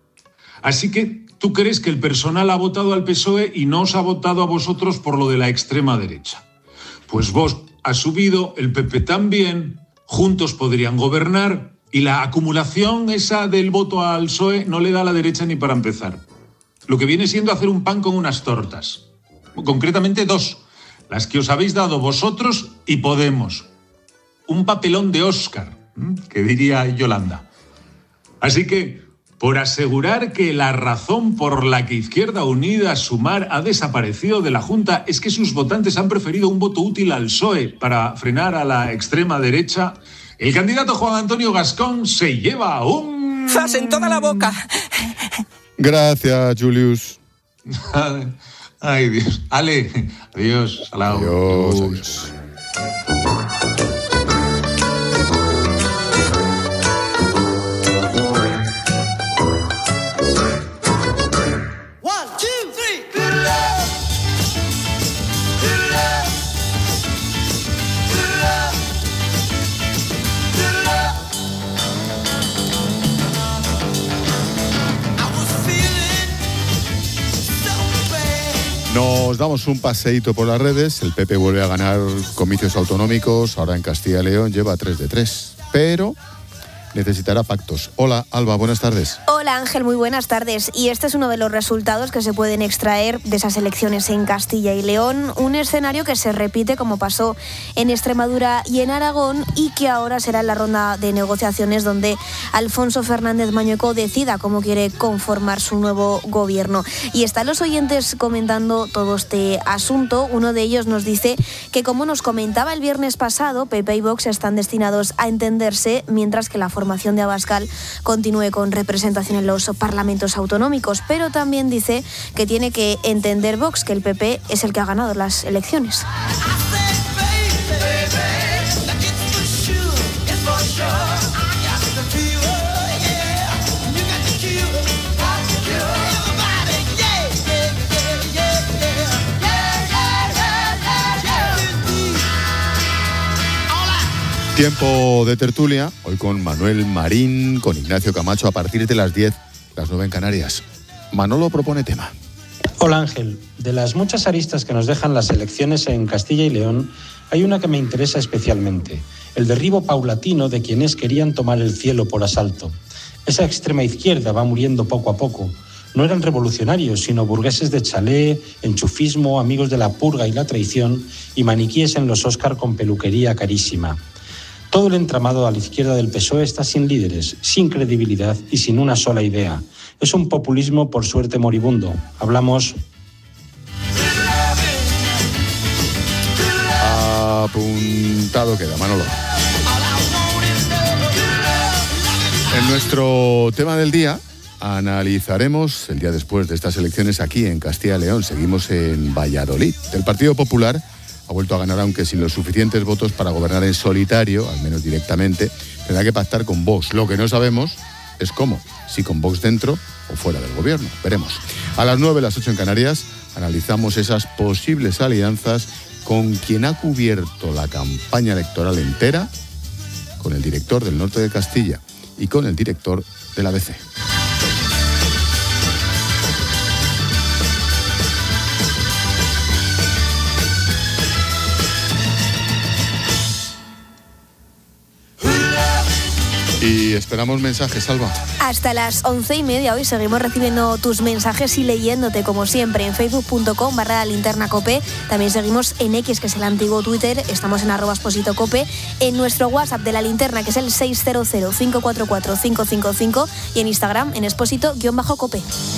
Así que tú crees que el personal ha votado al P S O E y no os ha votado a vosotros por lo de la extrema derecha. Pues vos has subido, el P P también, juntos podrían gobernar, y la acumulación esa del voto al P S O E no le da a la derecha ni para empezar. Lo que viene siendo hacer un pan con unas tortas. Concretamente dos. Las que os habéis dado vosotros y Podemos. Un papelón de Óscar, que diría Yolanda. Así que, por asegurar que la razón por la que Izquierda Unida a Sumar ha desaparecido de la Junta es que sus votantes han preferido un voto útil al P S O E para frenar a la extrema derecha, el candidato Juan Antonio Gascón se lleva un... ¡Zas en toda la boca! Gracias, Julius. Ay, Dios. Ale, adiós. Salao. Adiós, adiós. Nos damos un paseíto por las redes. El P P vuelve a ganar comicios autonómicos. Ahora en Castilla y León lleva tres de tres. Pero necesitará pactos. Hola, Alba, buenas tardes. Hola, Ángel, muy buenas tardes. Y este es uno de los resultados que se pueden extraer de esas elecciones en Castilla y León, un escenario que se repite como pasó en Extremadura y en Aragón y que ahora será en la ronda de negociaciones donde Alfonso Fernández Mañueco decida cómo quiere conformar su nuevo gobierno. Y están los oyentes comentando todo este asunto. Uno de ellos nos dice que, como nos comentaba el viernes pasado, P P y Vox están destinados a entenderse, mientras que la formación de Abascal continúe con representación en los parlamentos autonómicos. Pero también dice que tiene que entender Vox que el P P es el que ha ganado las elecciones. Tiempo de tertulia, hoy con Manuel Marín, con Ignacio Camacho, a partir de las diez, las nueve en Canarias. Manolo propone tema. Hola Ángel, de las muchas aristas que nos dejan las elecciones en Castilla y León, hay una que me interesa especialmente, el derribo paulatino de quienes querían tomar el cielo por asalto. Esa extrema izquierda va muriendo poco a poco. No eran revolucionarios, sino burgueses de chalé, enchufismo, amigos de la purga y la traición y maniquíes en los Óscar con peluquería carísima. Todo el entramado a la izquierda del P S O E está sin líderes, sin credibilidad y sin una sola idea. Es un populismo por suerte moribundo. Hablamos... Apuntado queda, Manolo. En nuestro tema del día analizaremos el día después de estas elecciones aquí en Castilla y León. Seguimos en Valladolid. El Partido Popular ha vuelto a ganar, aunque sin los suficientes votos para gobernar en solitario, al menos directamente. Tendrá que pactar con Vox. Lo que no sabemos es cómo, si con Vox dentro o fuera del gobierno. Veremos. A las nueve, las ocho en Canarias, analizamos esas posibles alianzas con quien ha cubierto la campaña electoral entera, con el director del Norte de Castilla y con el director del A B C. Y esperamos mensajes, Alba. Hasta las once y media hoy seguimos recibiendo tus mensajes y leyéndote, como siempre, en facebook punto com barra linterna cope. También seguimos en X, que es el antiguo Twitter. Estamos en arroba exposito cope. En nuestro WhatsApp de la linterna, que es el seis cero cero, cinco cuatro cuatro, cinco cinco cinco. Y en Instagram, en exposito-cope.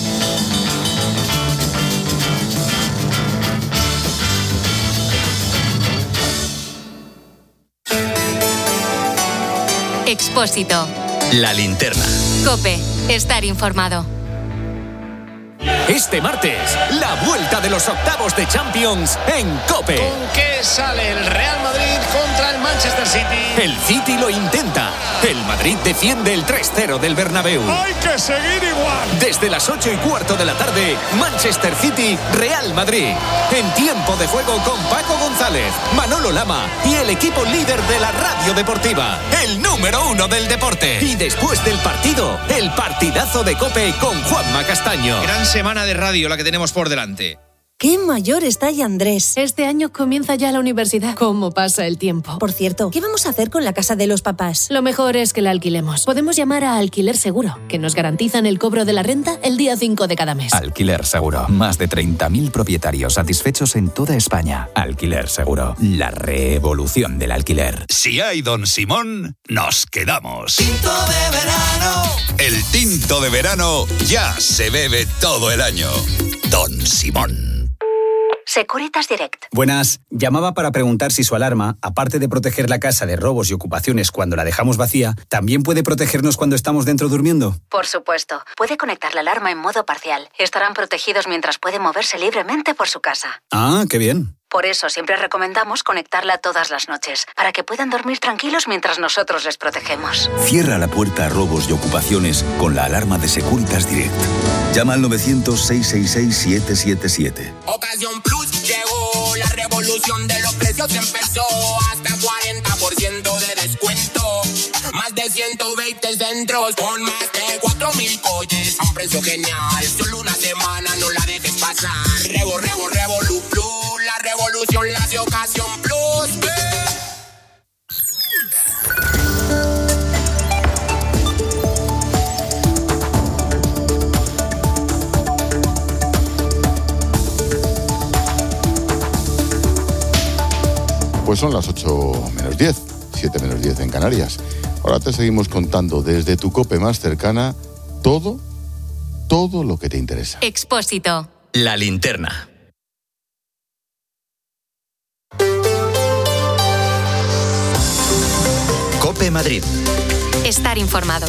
Expósito. La linterna. COPE. Estar informado. Este martes, la vuelta de los octavos de Champions en COPE. ¿Con qué sale el Real Madrid contra el Manchester City? El City lo intenta. El Madrid defiende el tres cero del Bernabéu. ¡Hay que seguir igual! Desde las ocho y cuarto de la tarde, Manchester City, Real Madrid. En tiempo de juego con Paco González, Manolo Lama y el equipo líder de la radio deportiva, el número uno del deporte. Y después del partido, el partidazo de COPE con Juanma Castaño. Gran semana de radio la que tenemos por delante. ¡Qué mayor está ya Andrés! Este año comienza ya la universidad. ¿Cómo pasa el tiempo? Por cierto, ¿qué vamos a hacer con la casa de los papás? Lo mejor es que la alquilemos. Podemos llamar a Alquiler Seguro, que nos garantizan el cobro de la renta el día cinco de cada mes. Alquiler Seguro. Más de treinta mil propietarios satisfechos en toda España. Alquiler Seguro. La revolución del alquiler. Si hay Don Simón, nos quedamos. Tinto de verano. El tinto de verano ya se bebe todo el año. Don Simón. Securitas Direct. Buenas. Llamaba para preguntar si su alarma, aparte de proteger la casa de robos y ocupaciones cuando la dejamos vacía, también puede protegernos cuando estamos dentro durmiendo. Por supuesto. Puede conectar la alarma en modo parcial. Estarán protegidos mientras pueden moverse libremente por su casa. Ah, qué bien. Por eso siempre recomendamos conectarla todas las noches, para que puedan dormir tranquilos mientras nosotros les protegemos. Cierra la puerta a robos y ocupaciones con la alarma de Securitas Direct. Llama al novecientos, seiscientos sesenta y seis, siete siete siete. Ocasión Plus llegó, la revolución de los precios empezó. Hasta cuarenta por ciento de descuento. Más de ciento veinte centros con más de cuatro mil coches a un precio genial. Solo una semana, no la dejes pasar. Revo, revo, Revolu Plus. La revolución la de Ocasión Plus. Pues son las ocho menos diez, siete menos diez en Canarias. Ahora te seguimos contando desde tu COPE más cercana todo, todo lo que te interesa. Expósito. La linterna. COPE Madrid. Estar informado.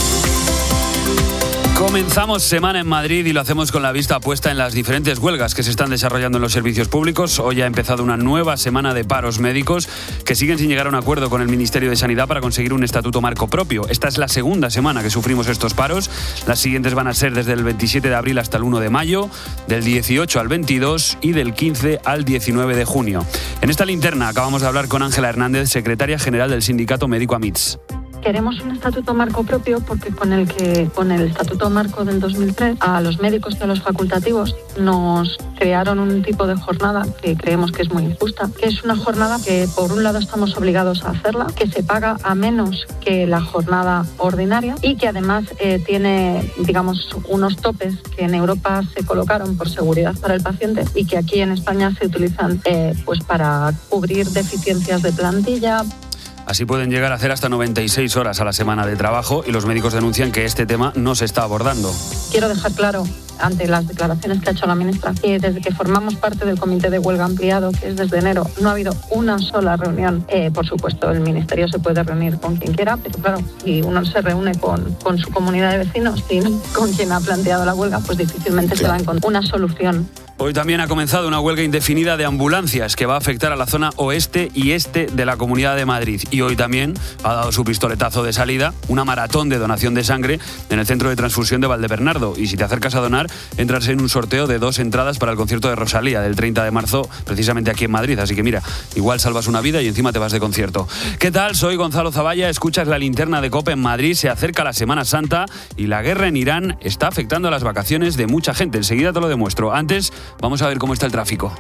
Comenzamos semana en Madrid y lo hacemos con la vista puesta en las diferentes huelgas que se están desarrollando en los servicios públicos. Hoy ha empezado una nueva semana de paros médicos que siguen sin llegar a un acuerdo con el Ministerio de Sanidad para conseguir un estatuto marco propio. Esta es la segunda semana que sufrimos estos paros. Las siguientes van a ser desde el veintisiete de abril hasta el uno de mayo, del dieciocho al veintidós y del quince al diecinueve de junio. En esta linterna acabamos de hablar con Ángela Hernández, secretaria general del sindicato médico AMITS. Queremos un estatuto marco propio porque con el que con el estatuto marco del dos mil tres a los médicos y a los facultativos nos crearon un tipo de jornada que creemos que es muy injusta, que es una jornada que por un lado estamos obligados a hacerla, que se paga a menos que la jornada ordinaria y que además eh, tiene, digamos, unos topes que en Europa se colocaron por seguridad para el paciente y que aquí en España se utilizan eh, pues para cubrir deficiencias de plantilla. Así pueden llegar a hacer hasta noventa y seis horas a la semana de trabajo y los médicos denuncian que este tema no se está abordando. Quiero dejar claro, ante las declaraciones que ha hecho la ministra, que desde que formamos parte del comité de huelga ampliado, que es desde enero, no ha habido una sola reunión. Eh, por supuesto, el ministerio se puede reunir con quien quiera, pero claro, si uno se reúne con, con su comunidad de vecinos y con quien ha planteado la huelga, pues difícilmente se va a encontrar una solución. Hoy también ha comenzado una huelga indefinida de ambulancias que va a afectar a la zona oeste y este de la Comunidad de Madrid. Y hoy también ha dado su pistoletazo de salida una maratón de donación de sangre en el Centro de Transfusión de Valdebernardo. Y si te acercas a donar, entras en un sorteo de dos entradas para el concierto de Rosalía del treinta de marzo, precisamente aquí en Madrid. Así que mira, igual salvas una vida y encima te vas de concierto. ¿Qué tal? Soy Gonzalo Zavalla, escuchas la linterna de COPE en Madrid. Se acerca la Semana Santa y la guerra en Irán está afectando a las vacaciones de mucha gente. Enseguida te lo demuestro. Antes, vamos a ver cómo está el tráfico.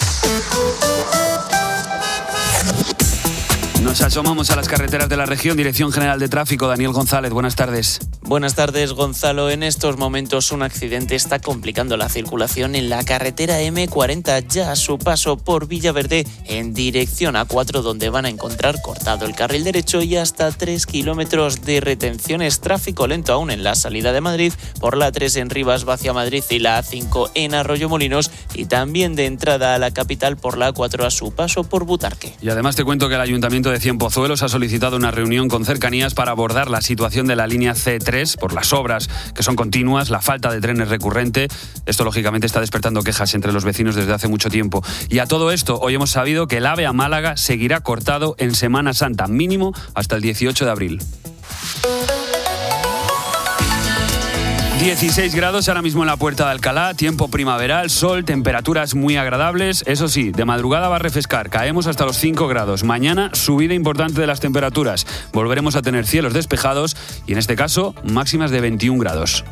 Nos asomamos a las carreteras de la región. Dirección General de Tráfico, Daniel González, buenas tardes. Buenas tardes, Gonzalo. En estos momentos un accidente está complicando la circulación en la carretera eme cuarenta, ya a su paso por Villaverde en dirección a cuatro, donde van a encontrar cortado el carril derecho y hasta tres kilómetros de retenciones. Tráfico lento aún en la salida de Madrid por la tres en Rivas hacia Madrid y la a cinco en Arroyomolinos, y también de entrada a la capital por la a cuatro a su paso por Butarque. Y además te cuento que el Ayuntamiento de Cienpozuelos ha solicitado una reunión con Cercanías para abordar la situación de la línea ce tres por las obras que son continuas, la falta de trenes recurrente. Esto lógicamente está despertando quejas entre los vecinos desde hace mucho tiempo. Y a todo esto, hoy hemos sabido que el AVE a Málaga seguirá cortado en Semana Santa, mínimo hasta el dieciocho de abril. dieciséis grados ahora mismo en la Puerta de Alcalá, tiempo primaveral, sol, temperaturas muy agradables. Eso sí, de madrugada va a refrescar, caemos hasta los cinco grados. Mañana, subida importante de las temperaturas. Volveremos a tener cielos despejados y en este caso, máximas de veintiún grados.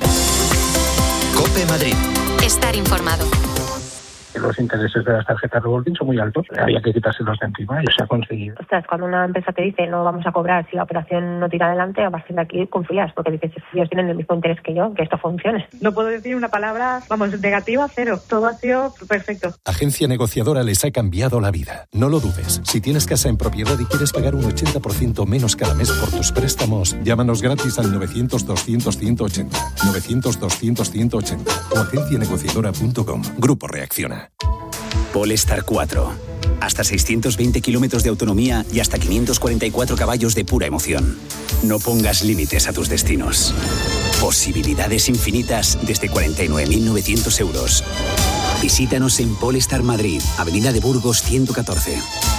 COPE Madrid. Estar informado. Los intereses de las tarjetas revolving son muy altos, había que quitárselos de encima y se ha conseguido. Ostras, cuando una empresa te dice no vamos a cobrar si la operación no tira adelante, a partir de aquí confías, porque dices, ellos tienen el mismo interés que yo, que esto funcione. No puedo decir una palabra, vamos, negativa, cero. Todo ha sido perfecto. Agencia Negociadora les ha cambiado la vida. No lo dudes. Si tienes casa en propiedad y quieres pagar un ochenta por ciento menos cada mes por tus préstamos, llámanos gratis al novecientos, doscientos, ciento ochenta. novecientos, doscientos, ciento ochenta o agencia negociadora punto com. Grupo Reacciona. Polestar cuatro. Hasta seiscientos veinte kilómetros de autonomía y hasta quinientos cuarenta y cuatro caballos de pura emoción. No pongas límites a tus destinos. Posibilidades infinitas desde cuarenta y nueve mil novecientos euros. Visítanos en Polestar Madrid, Avenida de Burgos ciento catorce.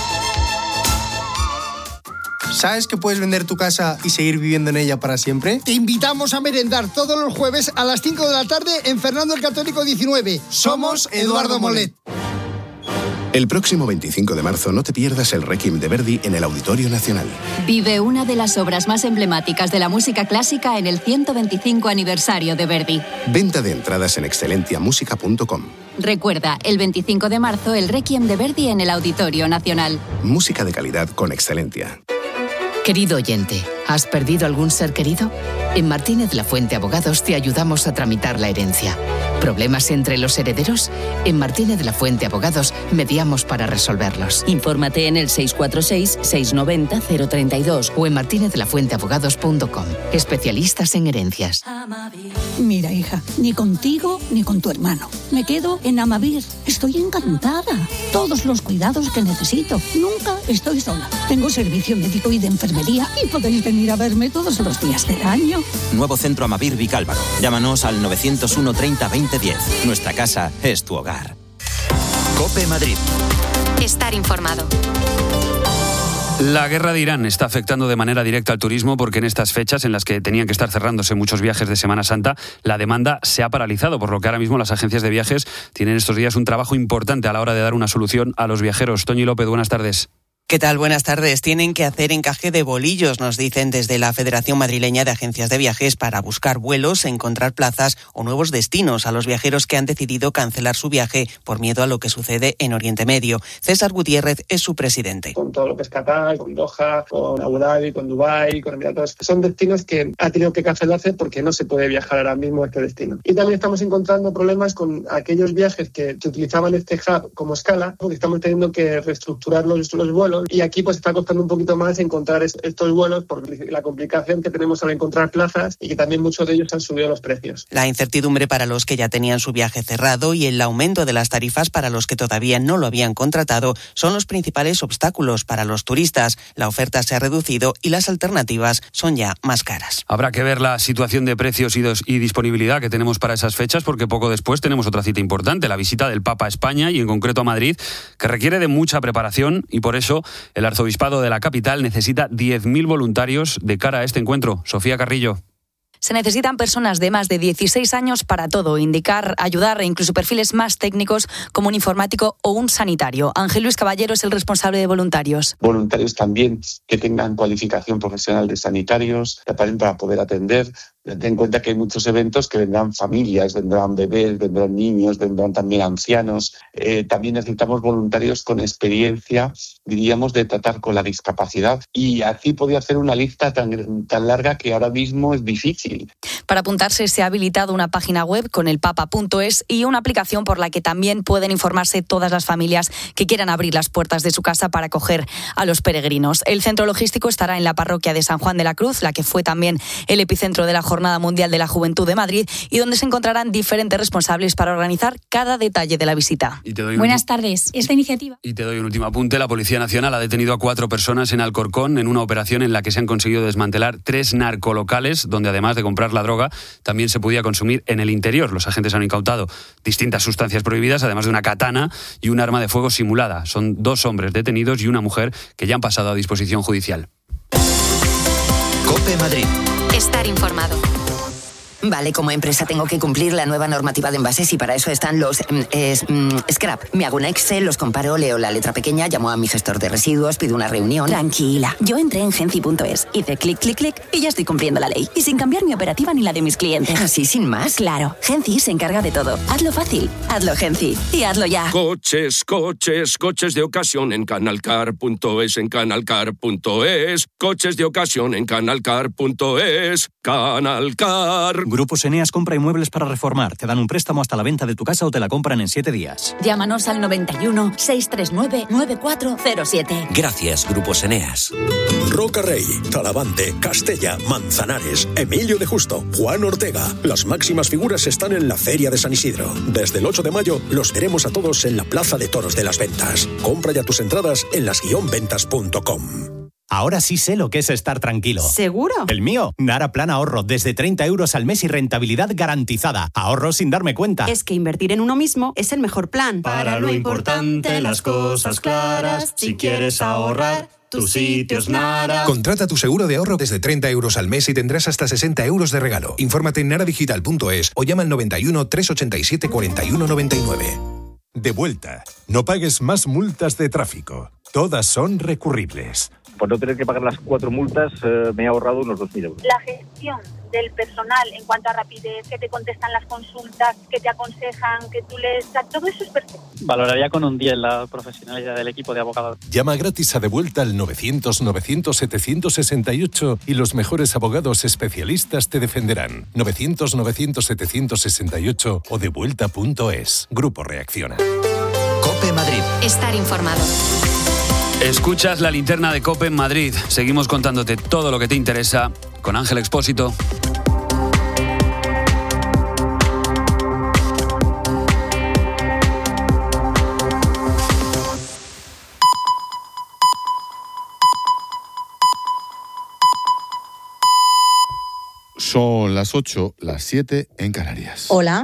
¿Sabes que puedes vender tu casa y seguir viviendo en ella para siempre? Te invitamos a merendar todos los jueves a las cinco de la tarde en Fernando el Católico diecinueve. Somos Eduardo Molet. El próximo veinticinco de marzo no te pierdas el Requiem de Verdi en el Auditorio Nacional. Vive una de las obras más emblemáticas de la música clásica en el ciento veinticinco aniversario de Verdi. Venta de entradas en excelentia música punto com. Recuerda, el veinticinco de marzo el Requiem de Verdi en el Auditorio Nacional. Música de calidad con Excelentia. Querido oyente, ¿has perdido algún ser querido? En Martínez La Fuente Abogados te ayudamos a tramitar la herencia. ¿Problemas entre los herederos? En Martínez La Fuente Abogados mediamos para resolverlos. Infórmate en el seis cuatro seis, seis nueve cero, cero tres dos o en martinez la fuente abogados punto com. Especialistas en herencias. Mira, hija, ni contigo ni con tu hermano. Me quedo en Amavir. Estoy encantada. Todos los cuidados que necesito. Nunca estoy sola. Tengo servicio médico y de enfermería y podéis venir a verme todos los días del año. Nuevo centro Amavir Vicálvaro. Llámanos al novecientos uno, treinta, veinte, diez. Nuestra casa es tu hogar. COPE Madrid. Estar informado. La guerra de Irán está afectando de manera directa al turismo porque en estas fechas en las que tenían que estar cerrándose muchos viajes de Semana Santa, la demanda se ha paralizado, por lo que ahora mismo las agencias de viajes tienen estos días un trabajo importante a la hora de dar una solución a los viajeros. Toñi López, buenas tardes. ¿Qué tal? Buenas tardes. Tienen que hacer encaje de bolillos, nos dicen desde la Federación Madrileña de Agencias de Viajes, para buscar vuelos, encontrar plazas o nuevos destinos a los viajeros que han decidido cancelar su viaje por miedo a lo que sucede en Oriente Medio. César Gutiérrez es su presidente. Con todo lo que es Qatar, con Doha, con Abu Dhabi, con Dubái, con Emiratos, son destinos que ha tenido que cancelarse porque no se puede viajar ahora mismo a este destino. Y también estamos encontrando problemas con aquellos viajes que, que utilizaban este hub como escala, porque estamos teniendo que reestructurar los, los vuelos. Y aquí pues está costando un poquito más encontrar es, estos vuelos por la complicación que tenemos al encontrar plazas y que también muchos de ellos han subido los precios. La incertidumbre para los que ya tenían su viaje cerrado y el aumento de las tarifas para los que todavía no lo habían contratado son los principales obstáculos para los turistas. La oferta se ha reducido y las alternativas son ya más caras. Habrá que ver la situación de precios y, dos, y disponibilidad que tenemos para esas fechas, porque poco después tenemos otra cita importante, la visita del Papa a España y en concreto a Madrid, que requiere de mucha preparación y por eso el arzobispado de la capital necesita diez mil voluntarios de cara a este encuentro. Sofía Carrillo. Se necesitan personas de más de dieciséis años para todo, indicar, ayudar e incluso perfiles más técnicos como un informático o un sanitario. Ángel Luis Caballero es el responsable de voluntarios. Voluntarios también que tengan cualificación profesional de sanitarios, también para poder atender. Ten en cuenta que hay muchos eventos que vendrán familias, vendrán bebés, vendrán niños, vendrán también ancianos. Eh, también necesitamos voluntarios con experiencia, diríamos, de tratar con la discapacidad. Y así podía hacer una lista tan, tan larga que ahora mismo es difícil. Para apuntarse se ha habilitado una página web con el papa punto es y una aplicación por la que también pueden informarse todas las familias que quieran abrir las puertas de su casa para acoger a los peregrinos. El centro logístico estará en la parroquia de San Juan de la Cruz, la que fue también el epicentro de la Jornada Mundial de la Juventud de Madrid y donde se encontrarán diferentes responsables para organizar cada detalle de la visita. Y te doy Buenas un... tardes. Esta iniciativa... Y te doy un último apunte. La Policía Nacional ha detenido a cuatro personas en Alcorcón en una operación en la que se han conseguido desmantelar tres narcolocales donde además de comprar la droga también se podía consumir en el interior. Los agentes han incautado distintas sustancias prohibidas, además de una katana y un arma de fuego simulada. Son dos hombres detenidos y una mujer que ya han pasado a disposición judicial. COPE Madrid. Estar informado. Vale, como empresa tengo que cumplir la nueva normativa de envases y para eso están los eh, scrap. Me hago un Excel, los comparo, leo la letra pequeña, llamo a mi gestor de residuos, pido una reunión. Tranquila, yo entré en genci punto es, hice clic, clic, clic y ya estoy cumpliendo la ley. Y sin cambiar mi operativa ni la de mis clientes. ¿Así sin más? Claro, Genci se encarga de todo. Hazlo fácil, hazlo Genci y hazlo ya. Coches, coches, coches de ocasión en canalcar punto es, en canalcar punto es. Coches de ocasión en canalcar punto es. Canalcar. Grupos Eneas compra inmuebles para reformar. Te dan un préstamo hasta la venta de tu casa o te la compran en siete días. Llámanos al noventa y uno, seiscientos treinta y nueve, noventa y cuatro cero siete. Gracias, Grupos Eneas. Roca Rey, Talavante, Castella, Manzanares, Emilio de Justo, Juan Ortega. Las máximas figuras están en la Feria de San Isidro. Desde el ocho de mayo los veremos a todos en la Plaza de Toros de las Ventas. Compra ya tus entradas en las guion ventas punto com. Ahora sí sé lo que es estar tranquilo. ¿Seguro? El mío, Nara Plan Ahorro, desde treinta euros al mes y rentabilidad garantizada. Ahorro sin darme cuenta. Es que invertir en uno mismo es el mejor plan. Para lo importante, las cosas claras, si quieres ahorrar, tu sitio es Nara. Contrata tu seguro de ahorro desde treinta euros al mes y tendrás hasta sesenta euros de regalo. Infórmate en naradigital punto es o llama al noventa y uno, trescientos ochenta y siete, cuarenta y uno noventa y nueve. De vuelta. No pagues más multas de tráfico. Todas son recurribles. Por no tener que pagar las cuatro multas, eh, me he ahorrado unos dos mil euros. La gestión del personal en cuanto a rapidez, que te contestan las consultas, que te aconsejan, que tú les... O sea, todo eso es perfecto. Valoraría con un diez la profesionalidad del equipo de abogados. Llama gratis a Devuelta al novecientos novecientos setecientos sesenta y ocho y los mejores abogados especialistas te defenderán. novecientos novecientos setecientos sesenta y ocho o devuelta punto es. Grupo Reacciona. COPE Madrid. Estar informado. Escuchas la linterna de COPE en Madrid. Seguimos contándote todo lo que te interesa con Ángel Expósito. Son las ocho, las siete en Canarias. Hola.